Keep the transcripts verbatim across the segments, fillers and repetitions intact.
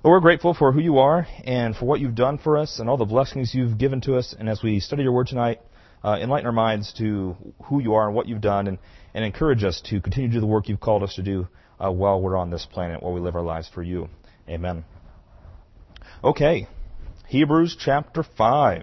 Lord, we're grateful for who you are and for what you've done for us and all the blessings you've given to us. And as we study your word tonight, uh, enlighten our minds to who you are and what you've done, and, and encourage us to continue to do the work you've called us to do uh, while we're on this planet, while we live our lives for you. Amen. Okay, Hebrews chapter five.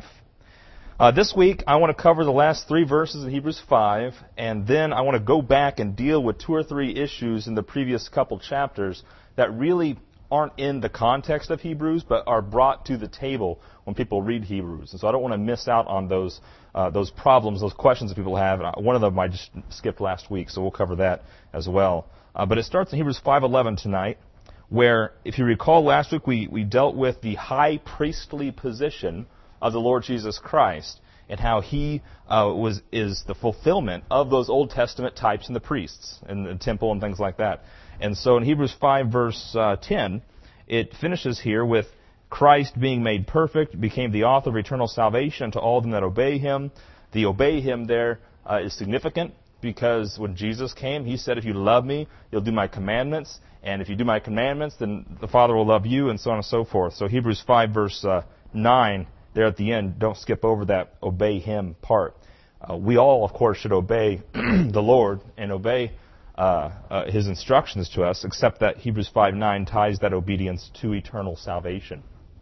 Uh, this week, I want to cover the last three verses in Hebrews five, and then I want to go back and deal with two or three issues in the previous couple chapters that really aren't in the context of Hebrews, but are brought to the table when people read Hebrews. And so I don't want to miss out on those uh, those problems, those questions that people have. And one of them I just skipped last week, so we'll cover that as well. Uh, but it starts in Hebrews five eleven tonight, where, if you recall, last week we, we dealt with the high priestly position of the Lord Jesus Christ and how he uh, was is the fulfillment of those Old Testament types in the priests and the temple and things like that. And so in Hebrews five, verse uh, ten, it finishes here with Christ being made perfect, became the author of eternal salvation to all them that obey him. The obey him there uh, is significant because when Jesus came, he said, if you love me, you'll do my commandments. And if you do my commandments, then the Father will love you, and so on and so forth. So Hebrews five, verse uh, nine, there at the end, don't skip over that obey him part. Uh, we all, of course, should obey the Lord and obey Uh, uh, his instructions to us, except that Hebrews five nine ties that obedience to eternal salvation.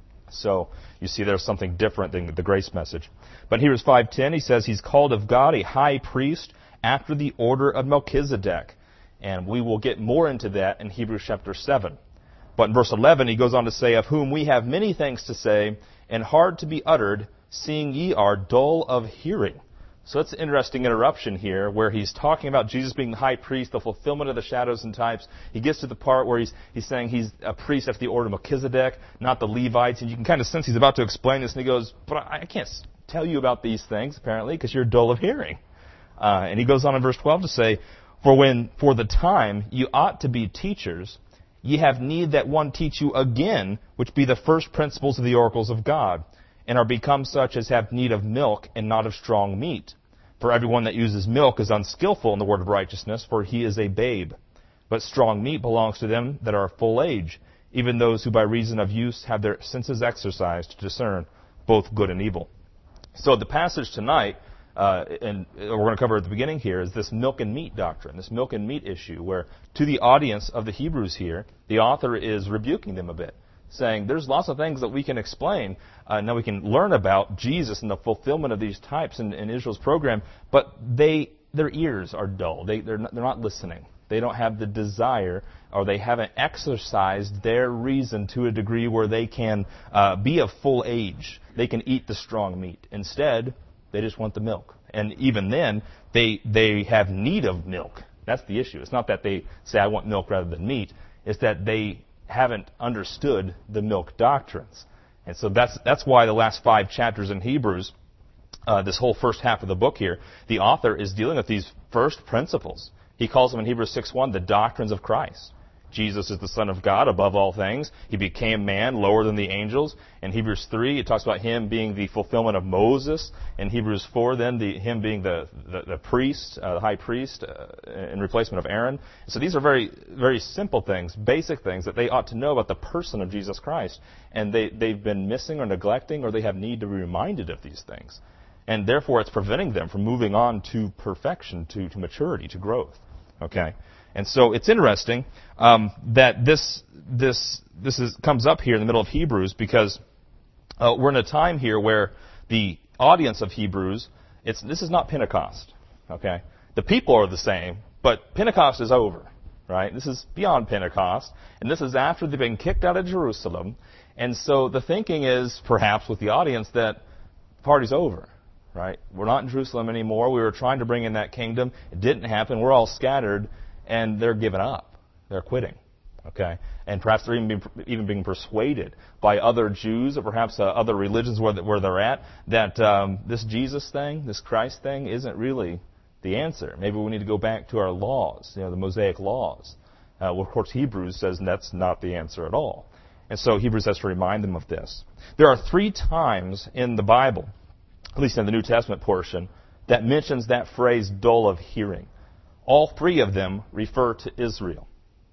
So you see there's something different than the grace message. But in Hebrews five ten, he says he's called of God a high priest after the order of Melchizedek. And we will get more into that in Hebrews chapter seven. But in verse eleven, he goes on to say, of whom we have many things to say, and hard to be uttered, seeing ye are dull of hearing. So that's an interesting interruption here, where he's talking about Jesus being the high priest, the fulfillment of the shadows and types. He gets to the part where he's he's saying he's a priest after the order of Melchizedek, not the Levites. And you can kind of sense he's about to explain this, and he goes, but I can't tell you about these things, apparently, because you're dull of hearing. Uh, and he goes on in verse twelve to say, for when for the time you ought to be teachers, ye have need that one teach you again, which be the first principles of the oracles of God, and are become such as have need of milk and not of strong meat. For everyone that uses milk is unskillful in the word of righteousness, for he is a babe. But strong meat belongs to them that are of full age, even those who by reason of use have their senses exercised to discern both good and evil. So the passage tonight, uh, and we're going to cover at the beginning here, is this milk and meat doctrine, this milk and meat issue, where to the audience of the Hebrews here, the author is rebuking them a bit, saying there's lots of things that we can explain, uh, now we can learn about Jesus and the fulfillment of these types in, in Israel's program, but they their ears are dull. They, they're, not, they're not listening. They don't have the desire, or they haven't exercised their reason to a degree where they can uh, be of full age. They can eat the strong meat. Instead, they just want the milk. And even then, they they have need of milk. That's the issue. It's not that they say, I want milk rather than meat. It's that they haven't understood the milk doctrines. And so that's that's why the last five chapters in Hebrews, uh, this whole first half of the book here, the author is dealing with these first principles. He calls them in Hebrews six one the doctrines of Christ. Jesus is the Son of God above all things. He became man, lower than the angels. In Hebrews three, it talks about him being the fulfillment of Moses. In Hebrews four, then, the, him being the, the, the priest, uh, the high priest, uh, in replacement of Aaron. So these are very, very simple things, basic things that they ought to know about the person of Jesus Christ. And they, they've been missing or neglecting, or they have need to be reminded of these things. And therefore, it's preventing them from moving on to perfection, to, to maturity, to growth. Okay? And so it's interesting um, that this this this is, comes up here in the middle of Hebrews, because uh, we're in a time here where the audience of Hebrews, it's this is not Pentecost. Okay, the people are the same, but Pentecost is over, right? This is beyond Pentecost, and this is after they've been kicked out of Jerusalem. And so the thinking is, perhaps with the audience, that the party's over, right? We're not in Jerusalem anymore. We were trying to bring in that kingdom. It didn't happen. We're all scattered. And they're giving up. They're quitting. Okay? And perhaps they're even being, even being persuaded by other Jews, or perhaps uh, other religions where, where they're at, that um, this Jesus thing, this Christ thing, isn't really the answer. Maybe we need to go back to our laws, you know, the Mosaic laws. Uh, well, of course, Hebrews says that's not the answer at all. And so Hebrews has to remind them of this. There are three times in the Bible, at least in the New Testament portion, that mentions that phrase, dull of hearing. All three of them refer to Israel.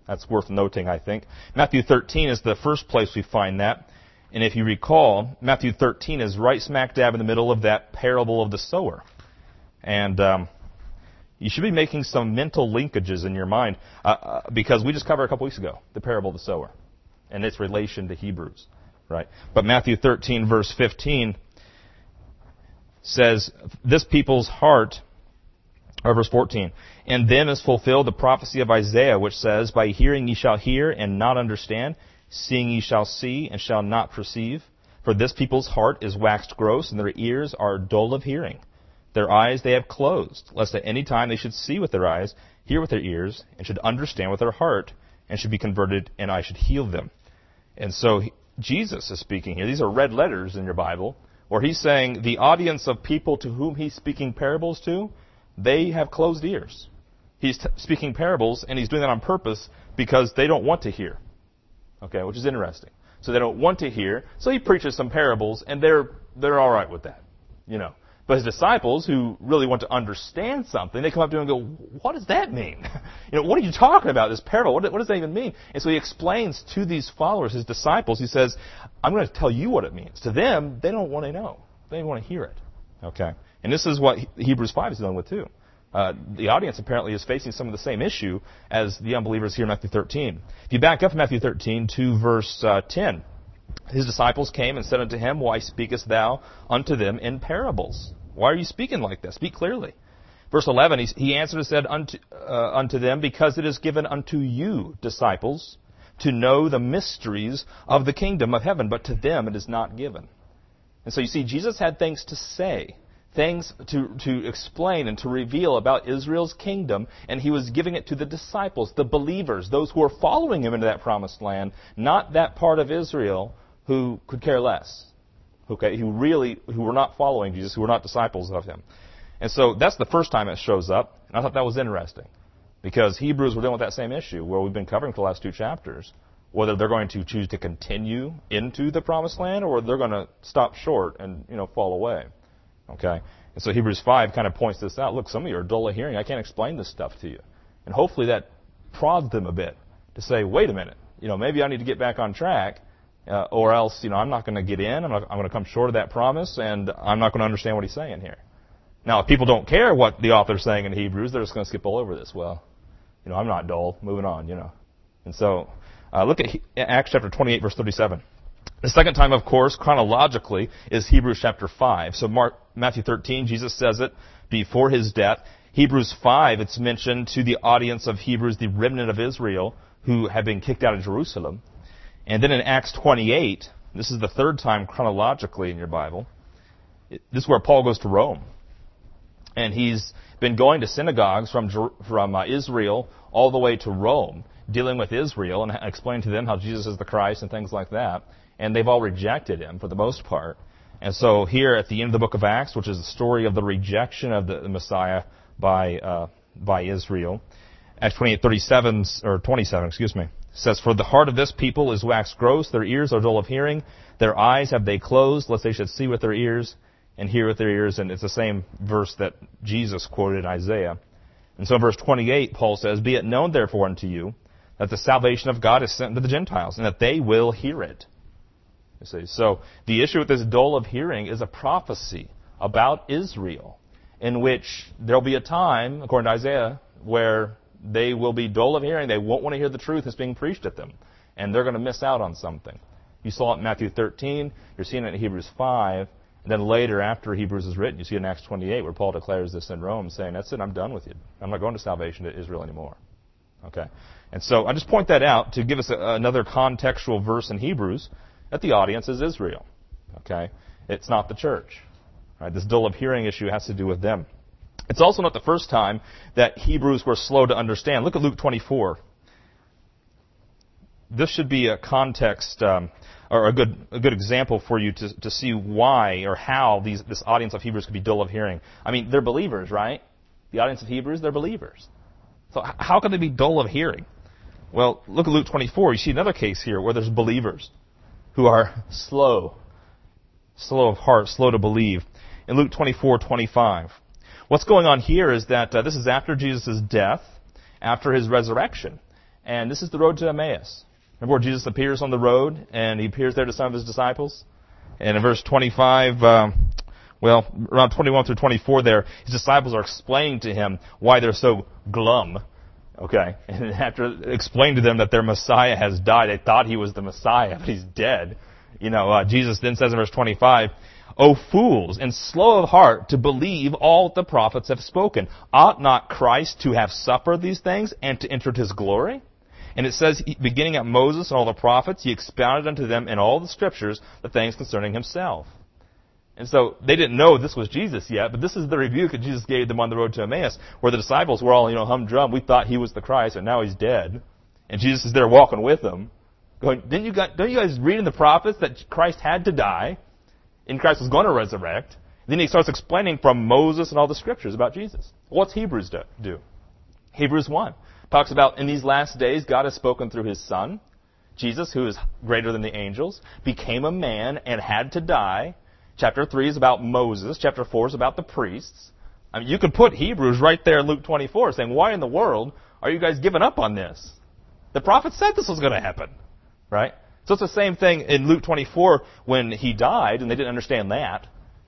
That's worth noting, I think. Matthew thirteen is the first place we find that. And if you recall, Matthew thirteen is right smack dab in the middle of that parable of the sower. And um, you should be making some mental linkages in your mind, uh, uh, because we just covered a couple weeks ago the parable of the sower and its relation to Hebrews, right? But Matthew thirteen, verse fifteen says, this people's heart, or verse fourteen, in them is fulfilled the prophecy of Isaiah, which says, by hearing ye shall hear and not understand, seeing ye shall see and shall not perceive. For this people's heart is waxed gross, and their ears are dull of hearing. Their eyes they have closed, lest at any time they should see with their eyes, hear with their ears, and should understand with their heart, and should be converted, and I should heal them. And so he, Jesus is speaking here. These are red letters in your Bible, where he's saying the audience of people to whom he's speaking parables to, they have closed ears. He's t- speaking parables, and he's doing that on purpose because they don't want to hear. Okay, which is interesting. So they don't want to hear, so he preaches some parables, and they're they're all right with that, you know. But his disciples, who really want to understand something, they come up to him and go, what does that mean? You know, what are you talking about, this parable? What, what does that even mean? And so he explains to these followers, his disciples, he says, I'm going to tell you what it means. To them, they don't want to know. They want to hear it. Okay? And this is what Hebrews five is dealing with, too. Uh, the audience apparently is facing some of the same issue as the unbelievers here in Matthew thirteen. If you back up Matthew thirteen to verse uh, ten, his disciples came and said unto him, why speakest thou unto them in parables? Why are you speaking like this? Speak clearly. Verse eleven, he, he answered and said unto, uh, unto them, because it is given unto you, disciples, to know the mysteries of the kingdom of heaven, but to them it is not given. And so you see, Jesus had things to say, things to, to explain and to reveal about Israel's kingdom, and he was giving it to the disciples, the believers, those who were following him into that promised land, not that part of Israel who could care less. Okay, who really, who were not following Jesus, who were not disciples of him. And so that's the first time it shows up, and I thought that was interesting, because Hebrews were dealing with that same issue, where we've been covering for the last two chapters, whether they're going to choose to continue into the promised land, or they're going to stop short and, you know, fall away. Okay, and so Hebrews five kind of points this out. Look, some of you are dull of hearing. I can't explain this stuff to you. And hopefully that prods them a bit to say, wait a minute, you know, maybe I need to get back on track. Uh, or else, you know, I'm not going to get in. I'm, not, I'm going to come short of that promise, and I'm not going to understand what he's saying here. Now, if people don't care what the author's saying in Hebrews, they're just going to skip all over this. Well, you know, I'm not dull. Moving on, you know. And so, uh, look at he- Acts chapter twenty-eight, verse thirty-seven. The second time, of course, chronologically, is Hebrews chapter five. So Mark, Matthew thirteen, Jesus says it before his death. Hebrews five, it's mentioned to the audience of Hebrews, the remnant of Israel, who had been kicked out of Jerusalem. And then in Acts twenty-eight, this is the third time chronologically in your Bible, this is where Paul goes to Rome. And he's been going to synagogues from from uh, Israel all the way to Rome, dealing with Israel and explaining to them how Jesus is the Christ and things like that. And they've all rejected him for the most part. And so here at the end of the book of Acts, which is the story of the rejection of the, the Messiah by uh, by Israel, Acts twenty-eight, thirty-seven, or twenty-seven, excuse me, says, for the heart of this people is waxed gross, their ears are dull of hearing, their eyes have they closed, lest they should see with their ears and hear with their ears. And it's the same verse that Jesus quoted in Isaiah. And so in verse twenty-eight, Paul says, be it known therefore unto you that the salvation of God is sent to the Gentiles, and that they will hear it. You see, so the issue with this dull of hearing is a prophecy about Israel, in which there'll be a time, according to Isaiah, where they will be dull of hearing. They won't want to hear the truth that's being preached at them. And they're going to miss out on something. You saw it in Matthew thirteen. You're seeing it in Hebrews five. And then later, after Hebrews is written, you see it in Acts twenty-eight, where Paul declares this in Rome, saying, that's it, I'm done with you. I'm not going to salvation to Israel anymore. Okay? And so I just point that out to give us a, another contextual verse in Hebrews that the audience is Israel. Okay? It's not the church. Right? This dull of hearing issue has to do with them. It's also not the first time that Hebrews were slow to understand. Look at Luke twenty-four. This should be a context um, or a good a good example for you to, to see why or how these this audience of Hebrews could be dull of hearing. I mean, they're believers, right? The audience of Hebrews, they're believers. So how can they be dull of hearing? Well, look at Luke twenty-four. You see another case here where there's believers who are slow, slow of heart, slow to believe. In Luke twenty-four twenty-five. What's going on here is that uh, this is after Jesus' death, after his resurrection. And this is the road to Emmaus. Remember where Jesus appears on the road, and he appears there to some of his disciples? And in verse twenty-five, um, well, around twenty-one through twenty-four there, his disciples are explaining to him why they're so glum. Okay? And after explaining to them that their Messiah has died, they thought he was the Messiah, but he's dead. You know, uh, Jesus then says in verse twenty-five, O fools, and slow of heart to believe all that the prophets have spoken. Ought not Christ to have suffered these things and to enter his glory? And it says, beginning at Moses and all the prophets, he expounded unto them in all the scriptures the things concerning himself. And so they didn't know this was Jesus yet, but this is the rebuke that Jesus gave them on the road to Emmaus, where the disciples were all, you know, humdrum. We thought he was the Christ, and now he's dead. And Jesus is there walking with them, going, Didn't you guys, don't you guys read in the prophets that Christ had to die, and Christ was going to resurrect? Then he starts explaining from Moses and all the scriptures about Jesus. What's Hebrews do? Hebrews one talks about in these last days, God has spoken through his Son, Jesus, who is greater than the angels, became a man and had to die. Chapter three is about Moses. Chapter four is about the priests. I mean, you could put Hebrews right there in Luke twenty-four saying, why in the world are you guys giving up on this? The prophet said this was going to happen, right? So it's the same thing in Luke twenty-four when he died, and they didn't understand that,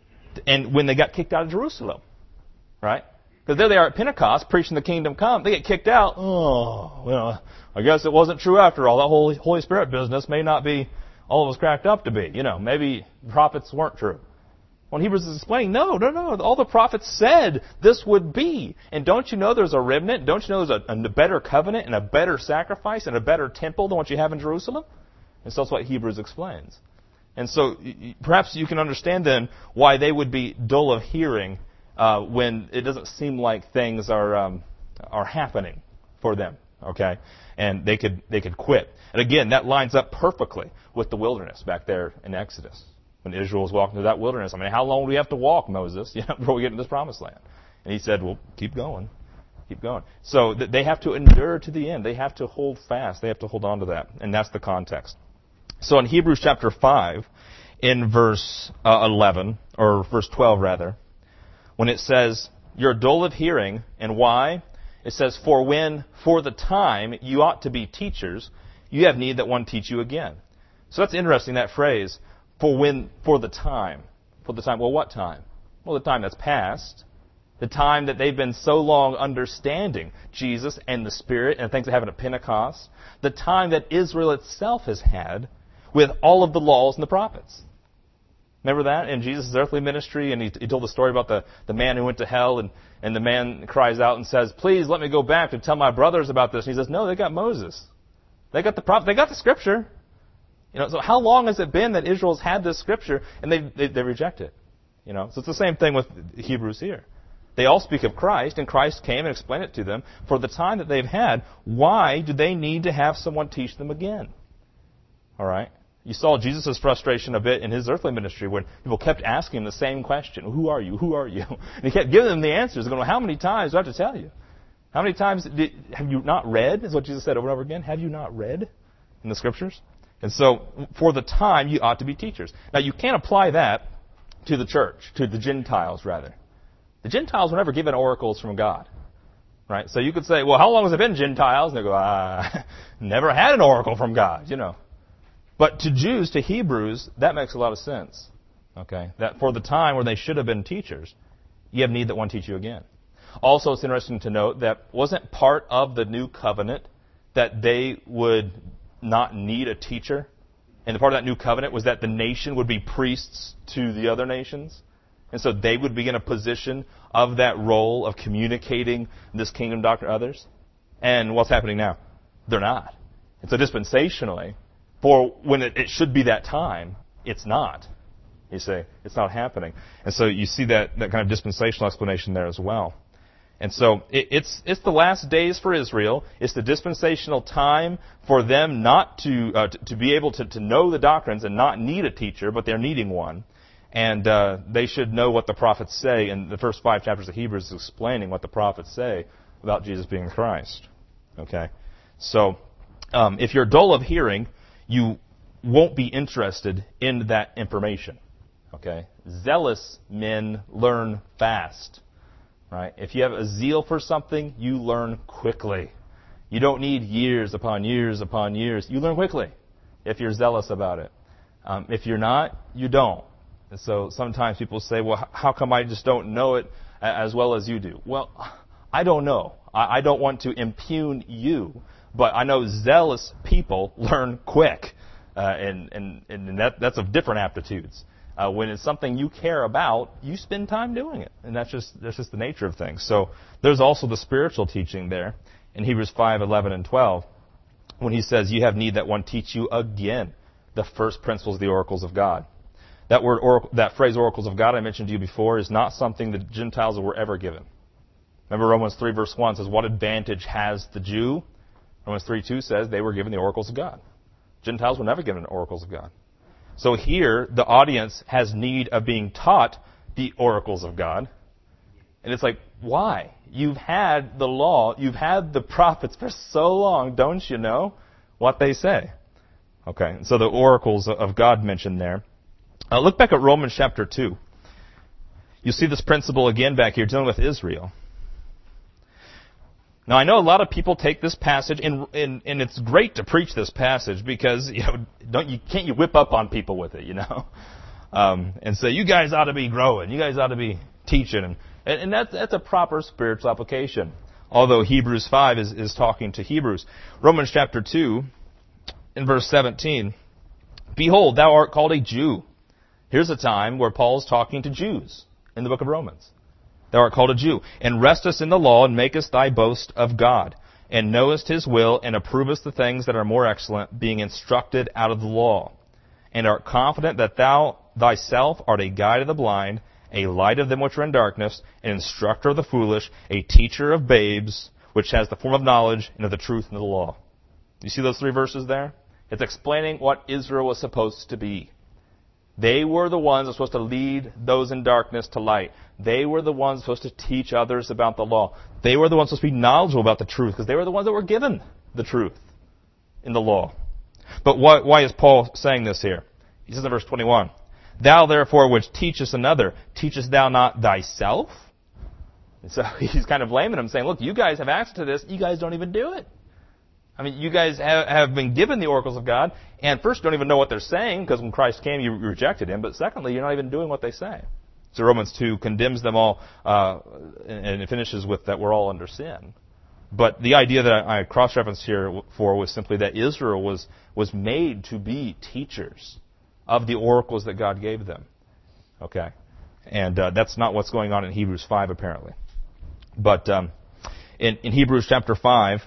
and when they got kicked out of Jerusalem, right? Because there they are at Pentecost preaching the kingdom come. They get kicked out. Oh, well, I guess it wasn't true after all. That Holy, Holy Spirit business may not be all it was cracked up to be. You know, maybe the prophets weren't true. When Hebrews is explaining, no, no, no. All the prophets said this would be. And don't you know there's a remnant? Don't you know there's a, a better covenant and a better sacrifice and a better temple than what you have in Jerusalem? And so that's what Hebrews explains. And so perhaps you can understand then why they would be dull of hearing uh, when it doesn't seem like things are um, are happening for them. Okay, and they could they could quit. And again, that lines up perfectly with the wilderness back there in Exodus when Israel was walking through that wilderness. I mean, how long do we have to walk, Moses, you know, before we get into this promised land? And he said, well, keep going. Keep going. So th- they have to endure to the end. They have to hold fast. They have to hold on to that. And that's the context. So in Hebrews chapter five, in verse uh, eleven, or verse twelve rather, when it says, you're dull of hearing, and why? It says, for when, for the time, you ought to be teachers, you have need that one teach you again. So that's interesting, that phrase, for when, for the time. For the time, well, what time? Well, the time that's past. The time that they've been so long understanding Jesus and the Spirit and things that happen at Pentecost. The time that Israel itself has had with all of the laws and the prophets. Remember that in Jesus' earthly ministry? And he, he told the story about the, the man who went to hell, and, and the man cries out and says, please let me go back to tell my brothers about this. And he says, no, they got Moses. They got the prophet. They got the Scripture. You know, so how long has it been that Israel's had this Scripture and they, they, they reject it? You know, so it's the same thing with Hebrews here. They all speak of Christ, and Christ came and explained it to them. For the time that they've had, why do they need to have someone teach them again? All right? You saw Jesus' frustration a bit in his earthly ministry when people kept asking him the same question. Who are you? Who are you? And he kept giving them the answers. Going, well, how many times do I have to tell you? How many times did, have you not read? Is what Jesus said over and over again. Have you not read in the Scriptures? And so, for the time, you ought to be teachers. Now, you can't apply that to the church, to the Gentiles, rather. The Gentiles were never given oracles from God. Right? So you could say, well, how long has it been, Gentiles? And they go, ah, never had an oracle from God, you know. But to Jews, to Hebrews, that makes a lot of sense. Okay? That for the time where they should have been teachers, you have need that one teach you again. Also, it's interesting to note that wasn't part of the new covenant that they would not need a teacher. And the part of that new covenant was that the nation would be priests to the other nations. And so they would be in a position of that role of communicating this kingdom doctrine to others. And what's happening now? They're not. And so dispensationally, for when it, it should be that time, it's not. You see, it's not happening. And so you see that, that kind of dispensational explanation there as well. And so it, it's it's the last days for Israel. It's the dispensational time for them not to uh, to, to be able to, to know the doctrines and not need a teacher, but they're needing one. And uh, they should know what the prophets say. And the first five chapters of Hebrews is explaining what the prophets say about Jesus being Christ. Okay? So um, if you're dull of hearing, you won't be interested in that information. Okay? Zealous men learn fast. Right? If you have a zeal for something, you learn quickly. You don't need years upon years upon years. You learn quickly if you're zealous about it. Um, if you're not, you don't. And so sometimes people say, well, how come I just don't know it as well as you do? Well, I don't know. I don't want to impugn you, but I know zealous people learn quick, uh, and, and, and that, that's of different aptitudes. Uh, when it's something you care about, you spend time doing it, and that's just that's just the nature of things. So there's also the spiritual teaching there in Hebrews five, eleven, and twelve, when he says, you have need that one teach you again the first principles of the oracles of God. That word, oracle, that phrase, oracles of God, I mentioned to you before, is not something that Gentiles were ever given. Remember Romans three, verse one says, what advantage has the Jew? Romans three, two says they were given the oracles of God. Gentiles were never given the oracles of God. So here, the audience has need of being taught the oracles of God. And it's like, why? You've had the law, you've had the prophets for so long, don't you know what they say? Okay, so the oracles of God mentioned there. Uh, look back at Romans chapter two. You see this principle again back here dealing with Israel. Now, I know a lot of people take this passage, and, and, and it's great to preach this passage because, you know, don't you can't you whip up on people with it, you know, um, and say, you guys ought to be growing, you guys ought to be teaching, and, and that's, that's a proper spiritual application. Although Hebrews five is, is talking to Hebrews. Romans chapter two, in verse seventeen, behold, thou art called a Jew. Here's a time where Paul's talking to Jews in the book of Romans. Thou art called a Jew, and restest in the law, and makest thy boast of God, and knowest his will, and approvest the things that are more excellent, being instructed out of the law, and art confident that thou thyself art a guide of the blind, a light of them which are in darkness, an instructor of the foolish, a teacher of babes, which has the form of knowledge, and of the truth and of the law. You see those three verses there? It's explaining what Israel was supposed to be. They were the ones that were supposed to lead those in darkness to light. They were the ones supposed to teach others about the law. They were the ones supposed to be knowledgeable about the truth because they were the ones that were given the truth in the law. But why, why is Paul saying this here? He says in verse twenty-one, thou therefore which teachest another, teachest thou not thyself? And so he's kind of blaming them, saying, look, you guys have access to this. You guys don't even do it. I mean, you guys have, have been given the oracles of God, and first, don't even know what they're saying, because when Christ came, you rejected him. But secondly, you're not even doing what they say. So Romans two condemns them all, uh, and it finishes with that we're all under sin. But the idea that I cross-referenced here for was simply that Israel was, was made to be teachers of the oracles that God gave them. Okay? And uh, that's not what's going on in Hebrews five, apparently. But um, in, in Hebrews chapter five,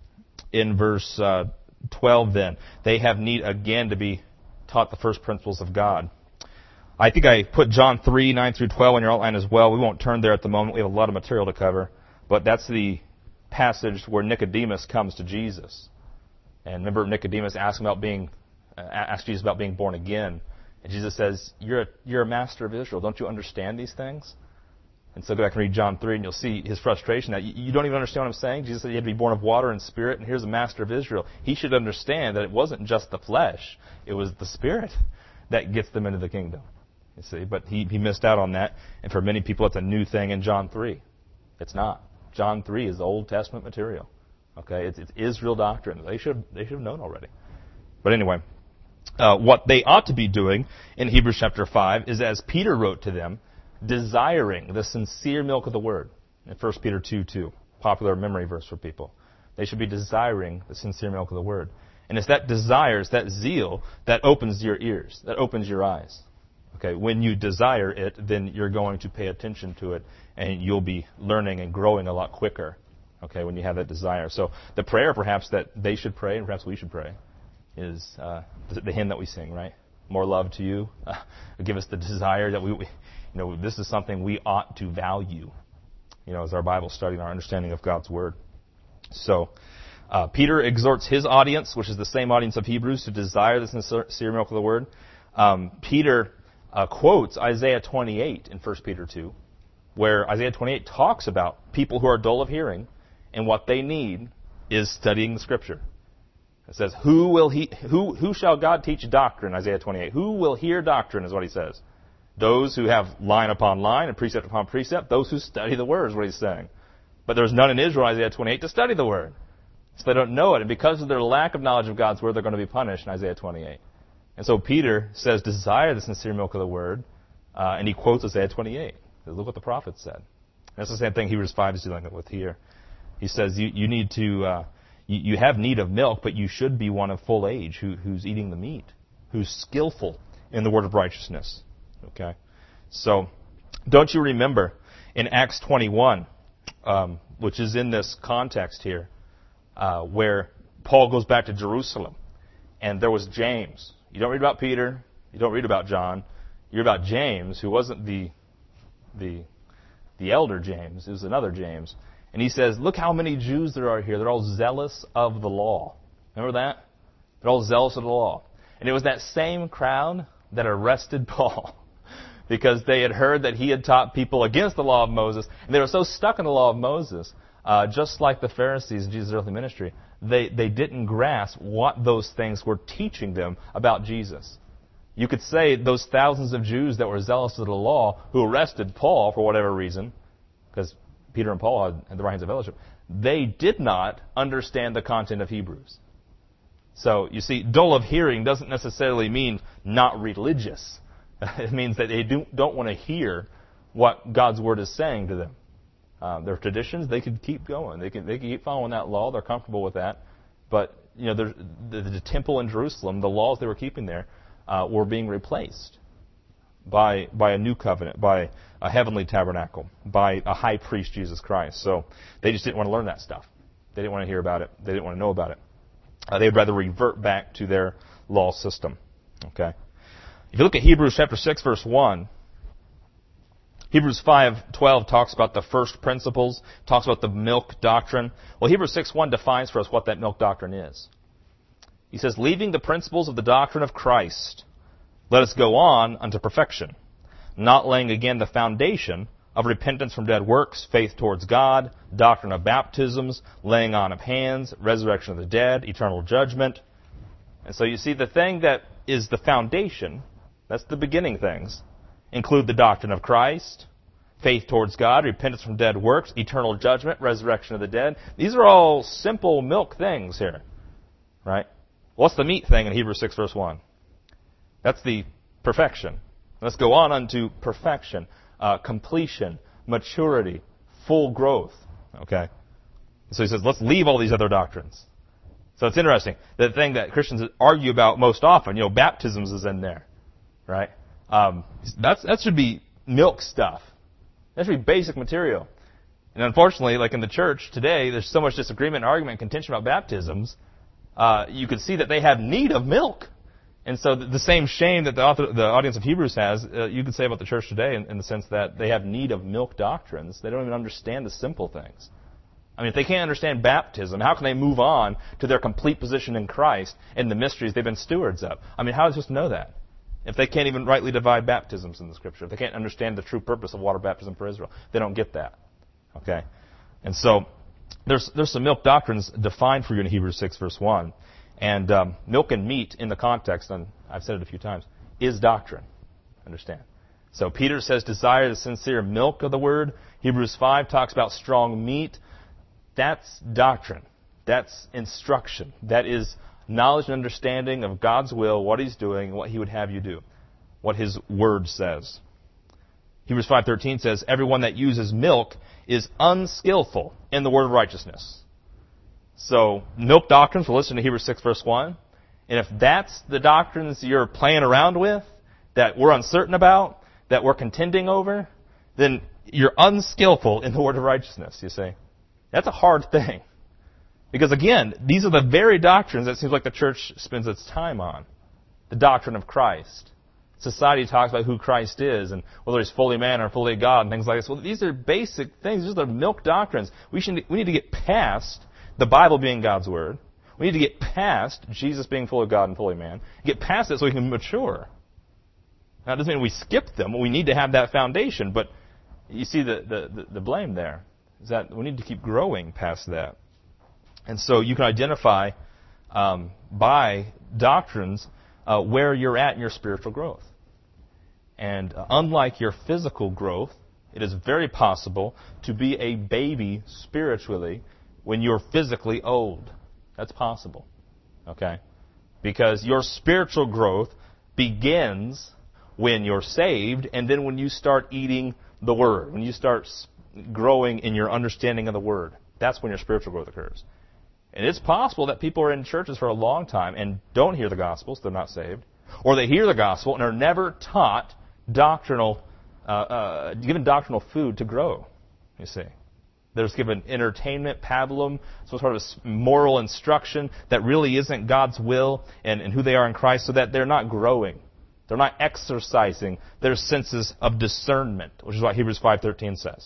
in verse uh, twelve then, they have need again to be taught the first principles of God. I think I put John three, nine through twelve on your outline as well. We won't turn there at the moment. We have a lot of material to cover. But that's the passage where Nicodemus comes to Jesus. And remember, Nicodemus asked him about being, uh, asked Jesus about being born again. And Jesus says, you're a, you're a master of Israel. Don't you understand these things? And so go back and read John three, and you'll see his frustration that you don't even understand what I'm saying. Jesus said you had to be born of water and spirit, and here's a master of Israel. He should understand that it wasn't just the flesh. It was the spirit that gets them into the kingdom. You see, but he, he missed out on that. And for many people, it's a new thing in John three. It's not. John three is Old Testament material. Okay, it's, it's Israel doctrine. They should they should have known already. But anyway, uh, what they ought to be doing in Hebrews chapter five is, as Peter wrote to them, desiring the sincere milk of the word. In First Peter two two, popular memory verse for people. They should be desiring the sincere milk of the word. And it's that desire, it's that zeal that opens your ears, that opens your eyes. Okay, when you desire it, then you're going to pay attention to it, and you'll be learning and growing a lot quicker. Okay, when you have that desire. So the prayer, perhaps, that they should pray, and perhaps we should pray, is uh, the, the hymn that we sing, right? More love to you. Uh, give us the desire that we, we, you know, this is something we ought to value, you know, as our Bible study and our understanding of God's Word. So uh, Peter exhorts his audience, which is the same audience of Hebrews, to desire the sincere milk of the Word. Um, Peter uh, quotes Isaiah twenty-eight in First Peter two, where Isaiah twenty-eight talks about people who are dull of hearing, and what they need is studying the Scripture. It says, who will he, who, who shall God teach doctrine, Isaiah twenty-eight. Who will hear doctrine is what he says. Those who have line upon line and precept upon precept, those who study the Word is what he's saying. But there's none in Israel, Isaiah twenty-eight, to study the Word. So they don't know it. And because of their lack of knowledge of God's word, they're going to be punished in Isaiah twenty-eight. And so Peter says, desire the sincere milk of the word. Uh, and he quotes Isaiah twenty-eight. Look what the prophet said. And that's the same thing Hebrews five is dealing with here. He says you, you need to, uh, you, you have need of milk, but you should be one of full age who, who's eating the meat, who's skillful in the word of righteousness. Okay? So, don't you remember in Acts twenty-one, um, which is in this context here, uh, where Paul goes back to Jerusalem, and there was James. You don't read about Peter. You don't read about John. You read about James, who wasn't the the the elder James. It was another James. And he says, look how many Jews there are here. They're all zealous of the law. Remember that? They're all zealous of the law. And it was that same crowd that arrested Paul because they had heard that he had taught people against the law of Moses. And they were so stuck in the law of Moses, uh, just like the Pharisees in Jesus' earthly ministry, they, they didn't grasp what those things were teaching them about Jesus. You could say those thousands of Jews that were zealous of the law who arrested Paul for whatever reason, because Peter and Paul had, had the right hands of fellowship, they did not understand the content of Hebrews. So, you see, dull of hearing doesn't necessarily mean not religious. It means that they do, don't want to hear what God's Word is saying to them. Uh, their traditions, they could keep going. They can, they can keep following that law. They're comfortable with that. But, you know, the, the, the temple in Jerusalem, the laws they were keeping there, uh, were being replaced by by a new covenant, by a heavenly tabernacle, by a high priest, Jesus Christ. So they just didn't want to learn that stuff. They didn't want to hear about it. They didn't want to know about it. Uh, they'd rather revert back to their law system. Okay. If you look at Hebrews chapter six, verse one, Hebrews five twelve talks about the first principles, talks about the milk doctrine. Well, Hebrews six one defines for us what that milk doctrine is. He says, leaving the principles of the doctrine of Christ, let us go on unto perfection, not laying again the foundation of repentance from dead works, faith towards God, doctrine of baptisms, laying on of hands, resurrection of the dead, eternal judgment. And so you see, the thing that is the foundation, that's the beginning things, include the doctrine of Christ, faith towards God, repentance from dead works, eternal judgment, resurrection of the dead. These are all simple milk things here, right? What's the meat thing in Hebrews six, verse one? That's the perfection. Let's go on unto perfection, uh, completion, maturity, full growth. Okay? So he says, let's leave all these other doctrines. So it's interesting. The thing that Christians argue about most often, you know, baptisms is in there, right? Um, that's, that should be milk stuff. That should be basic material. And unfortunately, like in the church today, there's so much disagreement, argument, and contention about baptisms. Uh, you could see that they have need of milk. And so the same shame that the, author, the audience of Hebrews has, uh, you could say about the church today in, in the sense that they have need of milk doctrines. They don't even understand the simple things. I mean, if they can't understand baptism, how can they move on to their complete position in Christ and the mysteries they've been stewards of? I mean, how are they supposed to know that? If they can't even rightly divide baptisms in the Scripture, if they can't understand the true purpose of water baptism for Israel, they don't get that. Okay? And so there's there's some milk doctrines defined for you in Hebrews six, verse one. And um, milk and meat in the context, and I've said it a few times, is doctrine. Understand? So Peter says, desire the sincere milk of the word. Hebrews five talks about strong meat. That's doctrine. That's instruction. That is knowledge and understanding of God's will, what He's doing, and what He would have you do. What His Word says. Hebrews five thirteen says, everyone that uses milk is unskillful in the word of righteousness. So, milk doctrines, we'll listen to Hebrews six, verse one. And if that's the doctrines you're playing around with, that we're uncertain about, that we're contending over, then you're unskillful in the word of righteousness, you see. That's a hard thing. Because again, these are the very doctrines that seems like the church spends its time on. The doctrine of Christ. Society talks about who Christ is and whether He's fully man or fully God and things like this. Well, these are basic things. These are milk doctrines. We should, we need to get past the Bible being God's Word. We need to get past Jesus being fully God and fully man. Get past it so we can mature. Now, it doesn't mean we skip them. We need to have that foundation. But you see the, the, the blame there is that we need to keep growing past that. And so you can identify um, by doctrines uh, where you're at in your spiritual growth. And uh, unlike your physical growth, it is very possible to be a baby spiritually when you're physically old. That's possible. Okay? Because your spiritual growth begins when you're saved, and then when you start eating the Word, when you start growing in your understanding of the Word. That's when your spiritual growth occurs. And it's possible that people are in churches for a long time and don't hear the gospel, so they're not saved. Or they hear the gospel and are never taught doctrinal, uh, uh, given doctrinal food to grow, you see. They're just given entertainment, pablum, some sort of moral instruction that really isn't God's will and, and who they are in Christ, so that they're not growing. They're not exercising their senses of discernment, which is what Hebrews five thirteen says.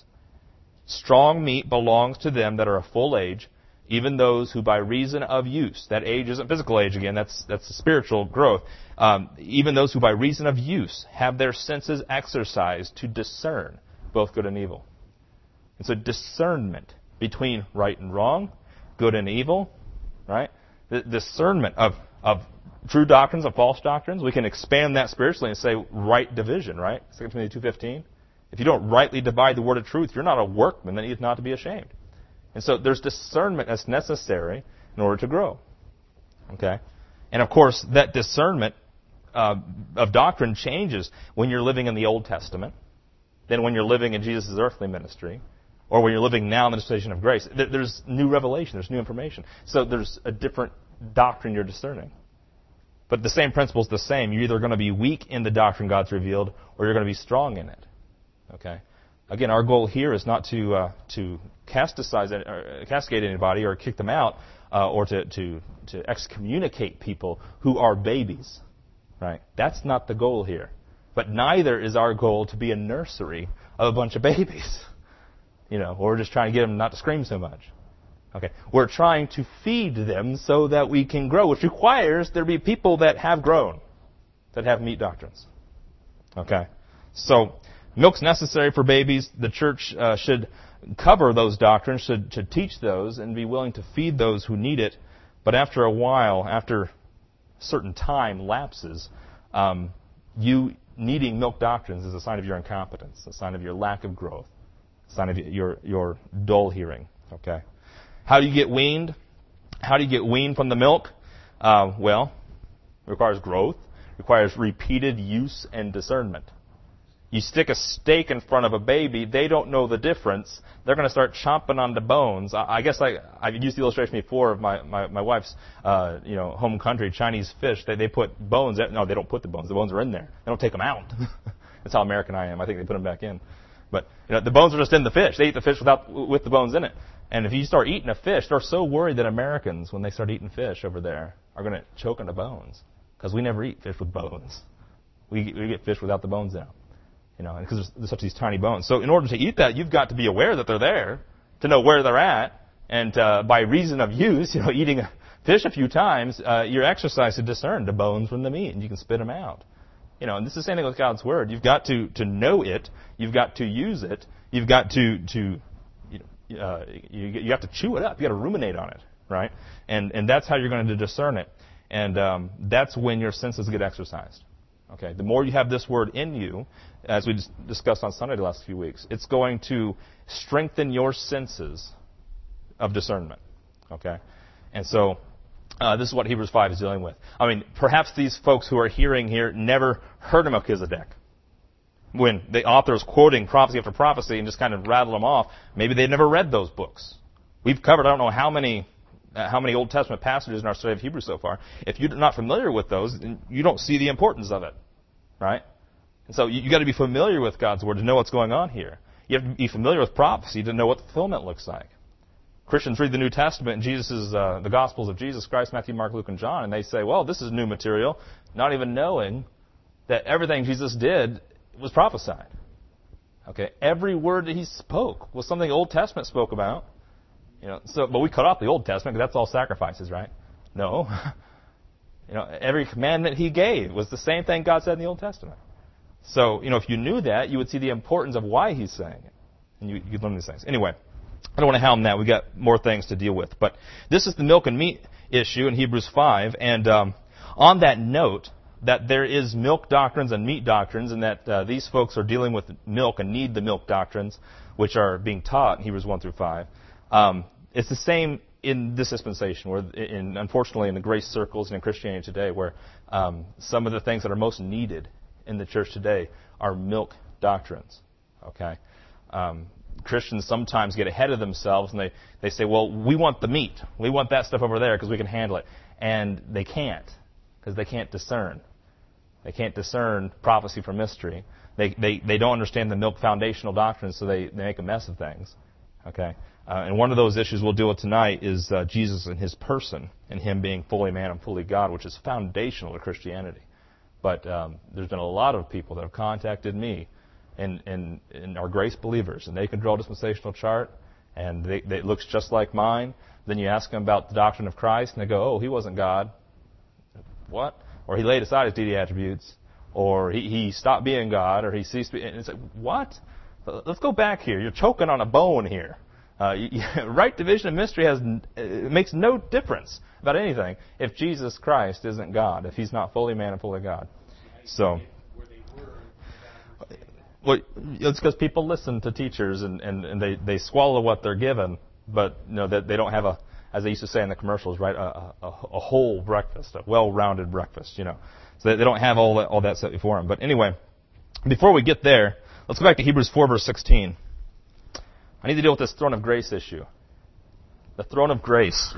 Strong meat belongs to them that are of full age, even those who by reason of use, that age isn't physical age again, that's that's spiritual growth, um, even those who by reason of use have their senses exercised to discern both good and evil. And so discernment between right and wrong, good and evil, right? The discernment of, of true doctrines, of false doctrines. We can expand that spiritually and say right division, right? Second Timothy two fifteen. If you don't rightly divide the word of truth, you're not a workman that needs not to be ashamed. And so there's discernment that's necessary in order to grow. Okay? And of course, that discernment uh, of doctrine changes when you're living in the Old Testament, then when you're living in Jesus' earthly ministry, or when you're living now in the dispensation of grace. There's new revelation, there's new information. So there's a different doctrine you're discerning. But the same principle is the same. You're either going to be weak in the doctrine God's revealed, or you're going to be strong in it. Okay? Again, our goal here is not to uh, to casticize, or castigate anybody or kick them out, uh, or to, to, to excommunicate people who are babies. Right? That's not the goal here. But neither is our goal to be a nursery of a bunch of babies. You know, or we're just trying to get them not to scream so much. Okay, we're trying to feed them so that we can grow, which requires there be people that have grown, that have meat doctrines. Okay, so milk's necessary for babies. The church uh, should cover those doctrines, should, should teach those, and be willing to feed those who need it. But after a while, after a certain time lapses, um, you needing milk doctrines is a sign of your incompetence, a sign of your lack of growth. Sign of your your dull hearing. Okay. How do you get weaned? How do you get weaned from the milk? Uh, well, it requires growth. It requires repeated use and discernment. You stick a steak in front of a baby, they don't know the difference. They're going to start chomping on the bones. I, I guess I, I've used the illustration before of my, my, my wife's uh, you know home country, Chinese fish. They, they put bones in. No, they don't put the bones. The bones are in there. They don't take them out. That's how American I am. I think they put them back in. But you know, the bones are just in the fish. They eat the fish without with the bones in it. And if you start eating a fish, they're so worried that Americans, when they start eating fish over there, are going to choke on the bones, because we never eat fish with bones. We we get fish without the bones out, you know, because there's, there's such these tiny bones. So in order to eat that, you've got to be aware that they're there, to know where they're at, and uh, by reason of use, you know, eating a fish a few times, uh, you're exercised to discern the bones from the meat, and you can spit them out. You know, and this is the same thing with God's Word. You've got to, to know it. You've got to use it. You've got to, to you know, uh, you, you have to chew it up. You've got to ruminate on it, right? And and that's how you're going to discern it. And um, that's when your senses get exercised. Okay, the more you have this Word in you, as we dis- discussed on Sunday the last few weeks, it's going to strengthen your senses of discernment. Okay, and so Uh, this is what Hebrews five is dealing with. I mean, perhaps these folks who are hearing here never heard of Melchizedek. When the author is quoting prophecy after prophecy and just kind of rattle them off, maybe they've never read those books. We've covered I don't know how many uh, how many Old Testament passages in our study of Hebrews so far. If you're not familiar with those, then you don't see the importance of it, right? And so you, you got to be familiar with God's Word to know what's going on here. You have to be familiar with prophecy to know what the fulfillment looks like. Christians read the New Testament and Jesus' uh, the Gospels of Jesus Christ, Matthew, Mark, Luke, and John, and they say, well, this is new material, not even knowing that everything Jesus did was prophesied. Okay, every word that he spoke was something the Old Testament spoke about. You know, so but we cut off the Old Testament because that's all sacrifices, right? No. You know, every commandment he gave was the same thing God said in the Old Testament. So, you know, if you knew that, you would see the importance of why he's saying it, and you you'd learn these things. Anyway. I don't want to hound that. We've got more things to deal with. But this is the milk and meat issue in Hebrews five. And um, on that note, that there is milk doctrines and meat doctrines, and that uh, these folks are dealing with milk and need the milk doctrines, which are being taught in Hebrews one through five. Um, it's the same in this dispensation, where, in, unfortunately, in the grace circles and in Christianity today, where um, some of the things that are most needed in the church today are milk doctrines. Okay, um, Christians sometimes get ahead of themselves and they, they say, well, we want the meat. We want that stuff over there because we can handle it. And they can't, because they can't discern. They can't discern prophecy from mystery. They, they, they don't understand the milk foundational doctrines, so they, they make a mess of things. Okay, uh, and one of those issues we'll deal with tonight is uh, Jesus and his person, and him being fully man and fully God, which is foundational to Christianity. But um, there's been a lot of people that have contacted me and, and, and are grace believers, and they can draw a dispensational chart, and they, they, it looks just like mine. Then you ask them about the doctrine of Christ, and they go, oh, he wasn't God. What? Or he laid aside his deity attributes, or he, he stopped being God, or he ceased to be. And it's like, what? Let's go back here. You're choking on a bone here. Uh, you, right division of mystery has it makes no difference about anything if Jesus Christ isn't God, if he's not fully man and fully God. So, well, it's because people listen to teachers and, and, and they, they swallow what they're given, but you know that they don't have a, as they used to say in the commercials, right, a, a, a whole breakfast, a well-rounded breakfast, you know. So they, they don't have all that, all that set before them. But anyway, before we get there, let's go back to Hebrews four, verse sixteen. I need to deal with this throne of grace issue. The throne of grace.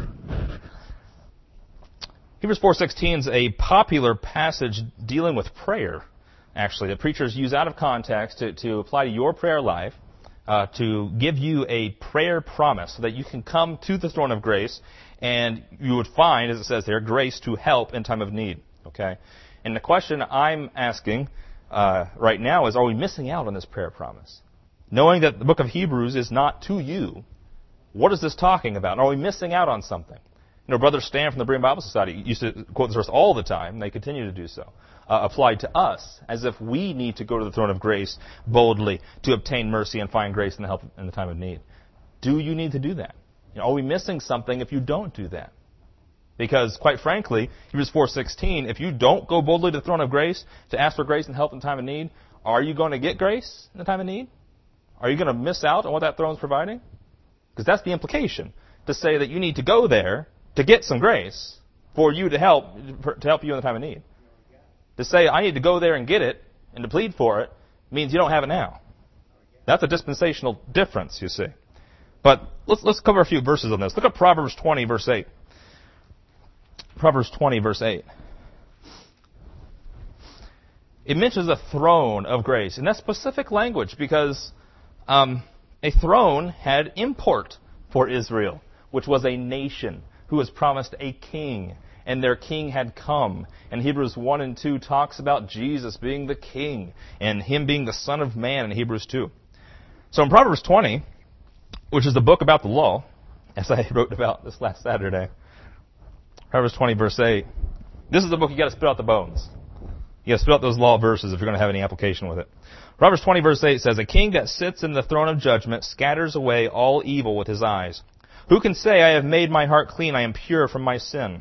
Hebrews four sixteen is a popular passage dealing with prayer, actually, that preachers use out of context to, to apply to your prayer life, uh, to give you a prayer promise so that you can come to the throne of grace and you would find, as it says there, grace to help in time of need. Okay? And the question I'm asking uh, right now is, are we missing out on this prayer promise? Knowing that the book of Hebrews is not to you, what is this talking about? And are we missing out on something? You know, Brother Stan from the Berean Bible Society used to quote this verse all the time, and they continue to do so, uh, applied to us, as if we need to go to the throne of grace boldly to obtain mercy and find grace and help in the time of need. Do you need to do that? You know, are we missing something if you don't do that? Because, quite frankly, Hebrews four sixteen, if you don't go boldly to the throne of grace to ask for grace and help in time of need, are you going to get grace in the time of need? Are you going to miss out on what that throne is providing? Because that's the implication, to say that you need to go there to get some grace for you to help to help you in the time of need. To say I need to go there and get it and to plead for it means you don't have it now. That's a dispensational difference, you see. But let's let's cover a few verses on this. Look at Proverbs twenty, verse eight. Proverbs twenty, verse eight. It mentions a throne of grace, and that's specific language because Um, a throne had import for Israel, which was a nation who was promised a king, and their king had come. And Hebrews one and two talks about Jesus being the king and him being the Son of Man in Hebrews two. So in Proverbs twenty, which is the book about the law, as I wrote about this last Saturday, Proverbs twenty, verse eight, this is the book you got to spit out the bones. You got to spit out those law verses if you're going to have any application with it. Proverbs twenty, verse eight says, a king that sits in the throne of judgment scatters away all evil with his eyes. Who can say, I have made my heart clean, I am pure from my sin?